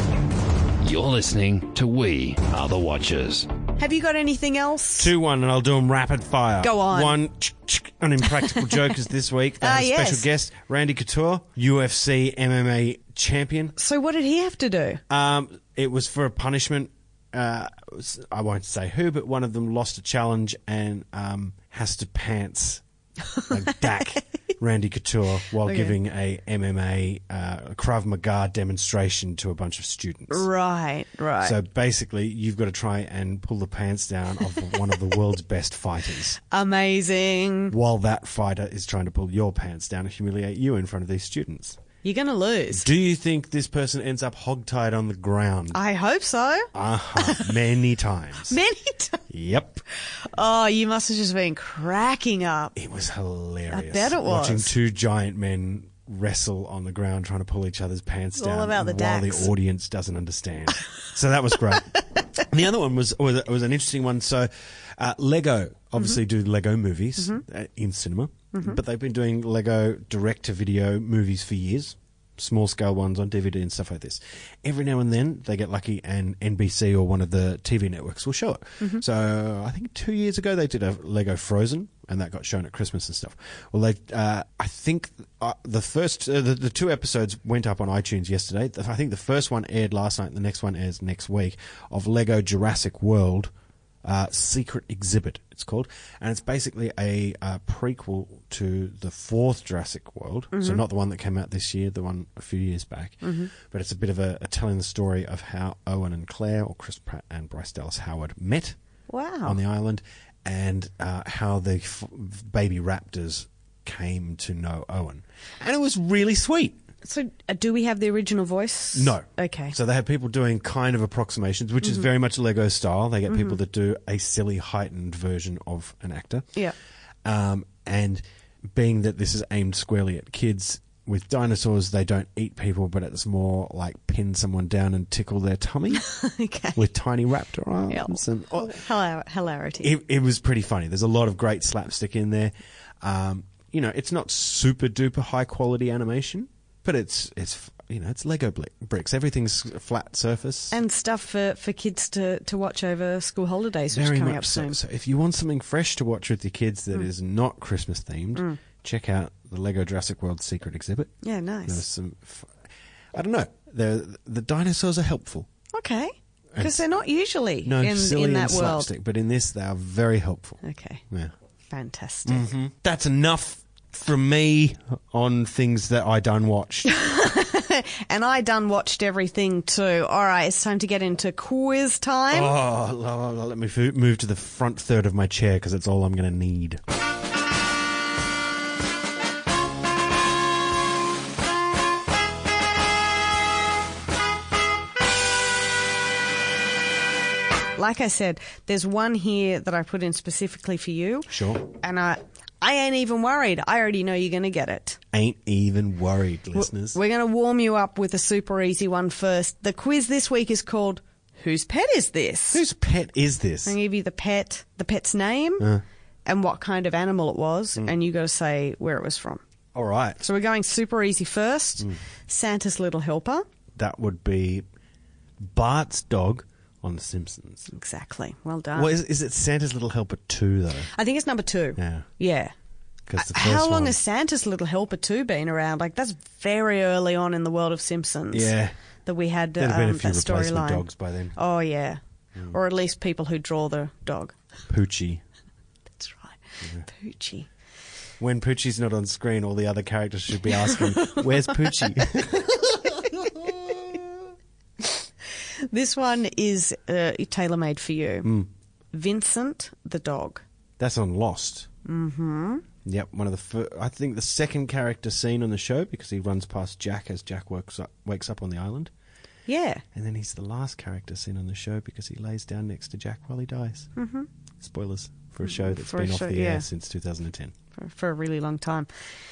You're listening to We Are The Watchers. Have you got anything else? two one, and I'll do them rapid fire. Go on. One, an Impractical Jokers this week. They Ah, have a yes. special guest, Randy Couture, U F C M M A champion. So what did he have to do? Um, it was for a punishment. Uh, it was- I won't say who, but one of them lost a challenge and um, has to pants like Dak Randy Couture while Okay. giving a M M A uh, Krav Maga demonstration to a bunch of students. Right, right. So basically, you've got to try and pull the pants down of one of the world's best fighters, Amazing. while that fighter is trying to pull your pants down and humiliate you in front of these students. You're going to lose. Do you think this person ends up hogtied on the ground? I hope so. Uh-huh. Many times. Many times. Yep. Oh, you must have just been cracking up. It was hilarious. I bet it was. Watching two giant men wrestle on the ground trying to pull each other's pants It's all down about the while Dax. the audience doesn't understand. So that was great. And the other one was, was was an interesting one. So uh, Lego obviously Mm-hmm. do Lego movies uh, in cinema, but they've been doing Lego direct-to-video movies for years. Small scale ones on D V D and stuff like this. Every now and then they get lucky and N B C or one of the T V networks will show it. Mm-hmm. So I think two years ago they did a Lego Frozen and that got shown at Christmas and stuff. Well, they, uh, I think uh, the first, uh, the, the two episodes went up on iTunes yesterday. The- I think the first one aired last night and the next one airs next week of Lego Jurassic World. Uh, Secret Exhibit, it's called, and it's basically a uh, prequel to the fourth Jurassic World. So not the one that came out this year, the one a few years back, but it's a bit of a, a telling the story of how Owen and Claire, or Chris Pratt and Bryce Dallas Howard, met Wow. on the island, and uh, how the f- baby raptors came to know Owen, and it was really sweet. So uh, do we have the original voice? No. Okay. So they have people doing kind of approximations, which is very much Lego style. They get people that do a silly, heightened version of an actor. Yeah. Um, and being that this is aimed squarely at kids, with dinosaurs, they don't eat people, but it's more like pin someone down and tickle their tummy Okay. with tiny raptor Yeah. arms. And, oh, Hilar- hilarity. it, it was pretty funny. There's a lot of great slapstick in there. Um, you know, it's not super duper high quality animation, but it's it's you know it's Lego bli- bricks. Everything's a flat surface. And stuff for, for kids to, to watch over school holidays, which Very is coming much up so. soon. So if you want something fresh to watch with your kids Mm. that is not Christmas themed, check out the Lego Jurassic World Secret Exhibit. Yeah, There's nice. some, f- I don't know. The the dinosaurs are helpful. Okay. It's- Because they're not usually No, in, silly in that and world. slapstick, but in this they are very helpful. Okay. Yeah. Fantastic. That's enough from me on things that I done watched. And I done watched everything too. All right, it's time to get into quiz time. Oh, lo- lo- let me f- move to the front third of my chair because it's all I'm going to need. Like I said, there's one here that I put in specifically for you. Sure. And I, I ain't even worried. I already know you're going to get it. Ain't even worried, listeners. We're going to warm you up with a super easy one first. The quiz this week is called Whose Pet Is This? Whose pet is this? I'm going to give you the pet, the pet's name, Uh. and what kind of animal it was, and you got to say where it was from. All right. So we're going super easy first. Santa's Little Helper. That would be Bart's dog on The Simpsons. Exactly. Well done. Well, is, is it Santa's Little Helper two, though? I think it's number two. Yeah. Yeah. Because the Uh, first How long one, has Santa's Little Helper two been around? Like, that's very early on in the world of Simpsons. Yeah. That we had There'd um, have been a few that replacement storyline. dogs by then. Oh, yeah. Or at least people who draw the dog. Poochie. That's right. Poochie. When Poochie's not on screen, all the other characters should be asking, "Where's Poochie?" This one is uh, tailor-made for you. Mm. Vincent the dog. That's on Lost. Mm-hmm. Yep, one of the fir- I think the second character seen on the show because he runs past Jack as Jack wakes up, wakes up on the island. Yeah. And then he's the last character seen on the show because he lays down next to Jack while he dies. Mm-hmm. Spoilers for a show that's For a been show, off the yeah. air since two thousand ten. For, for a really long time.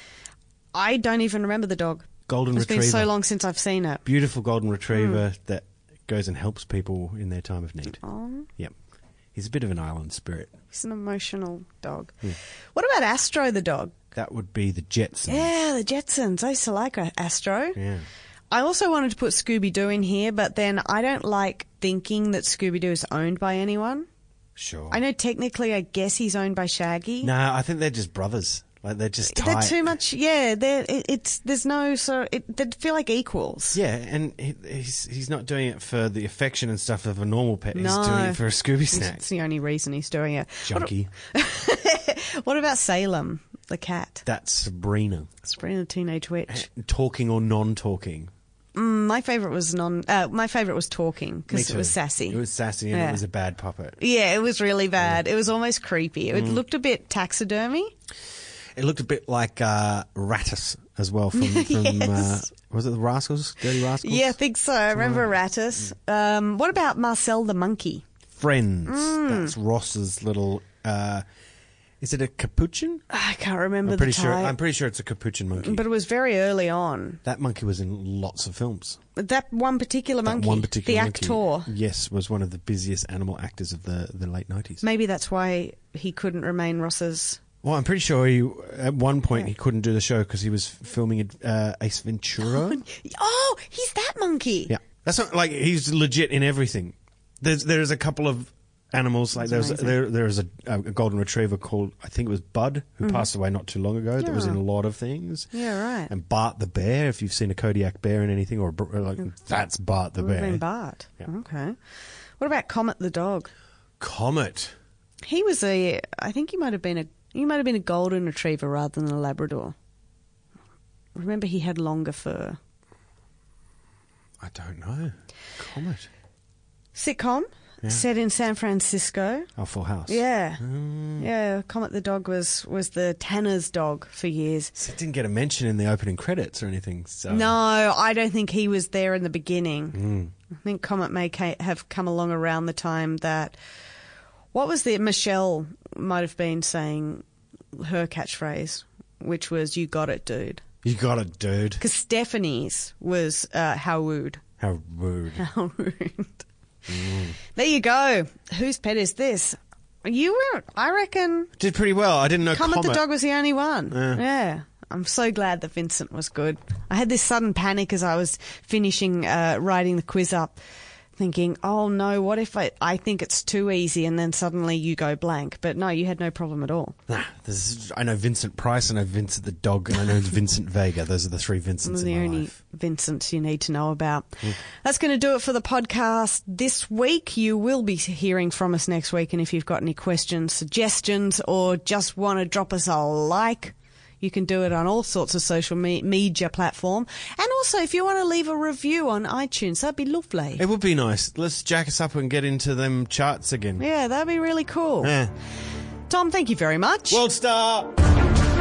I don't even remember the dog. Golden It's Retriever. been so long since I've seen it. Beautiful Golden Retriever that goes and helps people in their time of need. Oh, Yep. He's a bit of an island spirit. he's an emotional dog. Yeah. What about Astro the dog? That would be the Jetsons. Yeah, the Jetsons. I used to like Astro. Yeah. I also wanted to put Scooby-Doo in here, but then I don't like thinking that Scooby-Doo is owned by anyone. Sure. I know technically, I guess he's owned by Shaggy. No, I think they're just brothers. Like they're just tight. They're too much. Yeah, they're, it, it's there's no so it, they feel like equals. Yeah, and he, he's he's not doing it for the affection and stuff of a normal pet. No. He's doing it for a Scooby It's, snack. it's the only reason he's doing it. Junkie. What, what about Salem, the cat? That's Sabrina. Sabrina the Teenage Witch. Talking or non-talking. Mm, my favorite was non. Uh, my favorite was talking Me because it too. was sassy. It was sassy and Yeah. it was a bad puppet. Yeah, it was really bad. It was almost creepy. Mm. It looked a bit taxidermy. It looked a bit like uh, Rattus as well from, from Yes. uh, was it the Rascals? Dirty Rascals? Yeah, I think so. I remember Rattus. Um, what about Marcel the monkey? Friends. Mm. That's Ross's little... Uh, is it a capuchin? I can't remember I'm pretty the sure. type. I'm pretty sure it's a capuchin monkey. But it was very early on. That monkey was in lots of films. That one particular monkey, That one particular the monkey, actor. yes, was one of the busiest animal actors of the, the late nineties. Maybe that's why he couldn't remain Ross's. Well, I'm pretty sure he at one point he couldn't do the show because he was filming uh, Ace Ventura. Oh, he's that monkey. Yeah, that's not like he's legit in everything. There's there's a couple of animals like That's there's amazing. there there's a, a golden retriever called I think it was Bud who passed away not too long ago. That was in a lot of things. Yeah, right. And Bart the bear, if you've seen a Kodiak bear in anything, or, a br- like that's Bart the Would have bear. been Bart. Yeah. Okay. What about Comet the dog? Comet. He was a. I think he might have been a. He might have been a golden retriever rather than a Labrador. Remember, he had longer fur. I don't know. Comet. Sitcom Yeah. set in San Francisco. Oh, Full House. Yeah, Mm. yeah. Comet the dog was was the Tanner's dog for years. So it didn't get a mention in the opening credits or anything. So No, I don't think he was there in the beginning. Mm. I think Comet may ca- have come along around the time that. What was the Michelle might have been saying her catchphrase, which was "You got it, dude." You got it, dude. Because Stephanie's was uh, "How rude." How rude. How rude. There you go. Whose pet is this? You were, I reckon. Did pretty well. I didn't know Comet, Comet. the dog was the only one. Yeah. Yeah. I'm so glad that Vincent was good. I had this sudden panic as I was finishing uh, writing the quiz up, thinking, oh no, what if I, I think it's too easy and then suddenly you go blank. But no, you had no problem at all. Nah, this is, I know Vincent Price, I know Vincent the dog, and I know Vincent Vega. Those are the three Vincents The in my only life. Vincent you need to know about. That's going to do it for the podcast this week. You will be hearing from us next week, and if you've got any questions, suggestions, or just want to drop us a like, you can do it on all sorts of social me- media platform. And also, if you want to leave a review on iTunes, that'd be lovely. It would be nice. Let's jack us up and get into them charts again. Yeah, that'd be really cool. Yeah. Tom, thank you very much. World Star!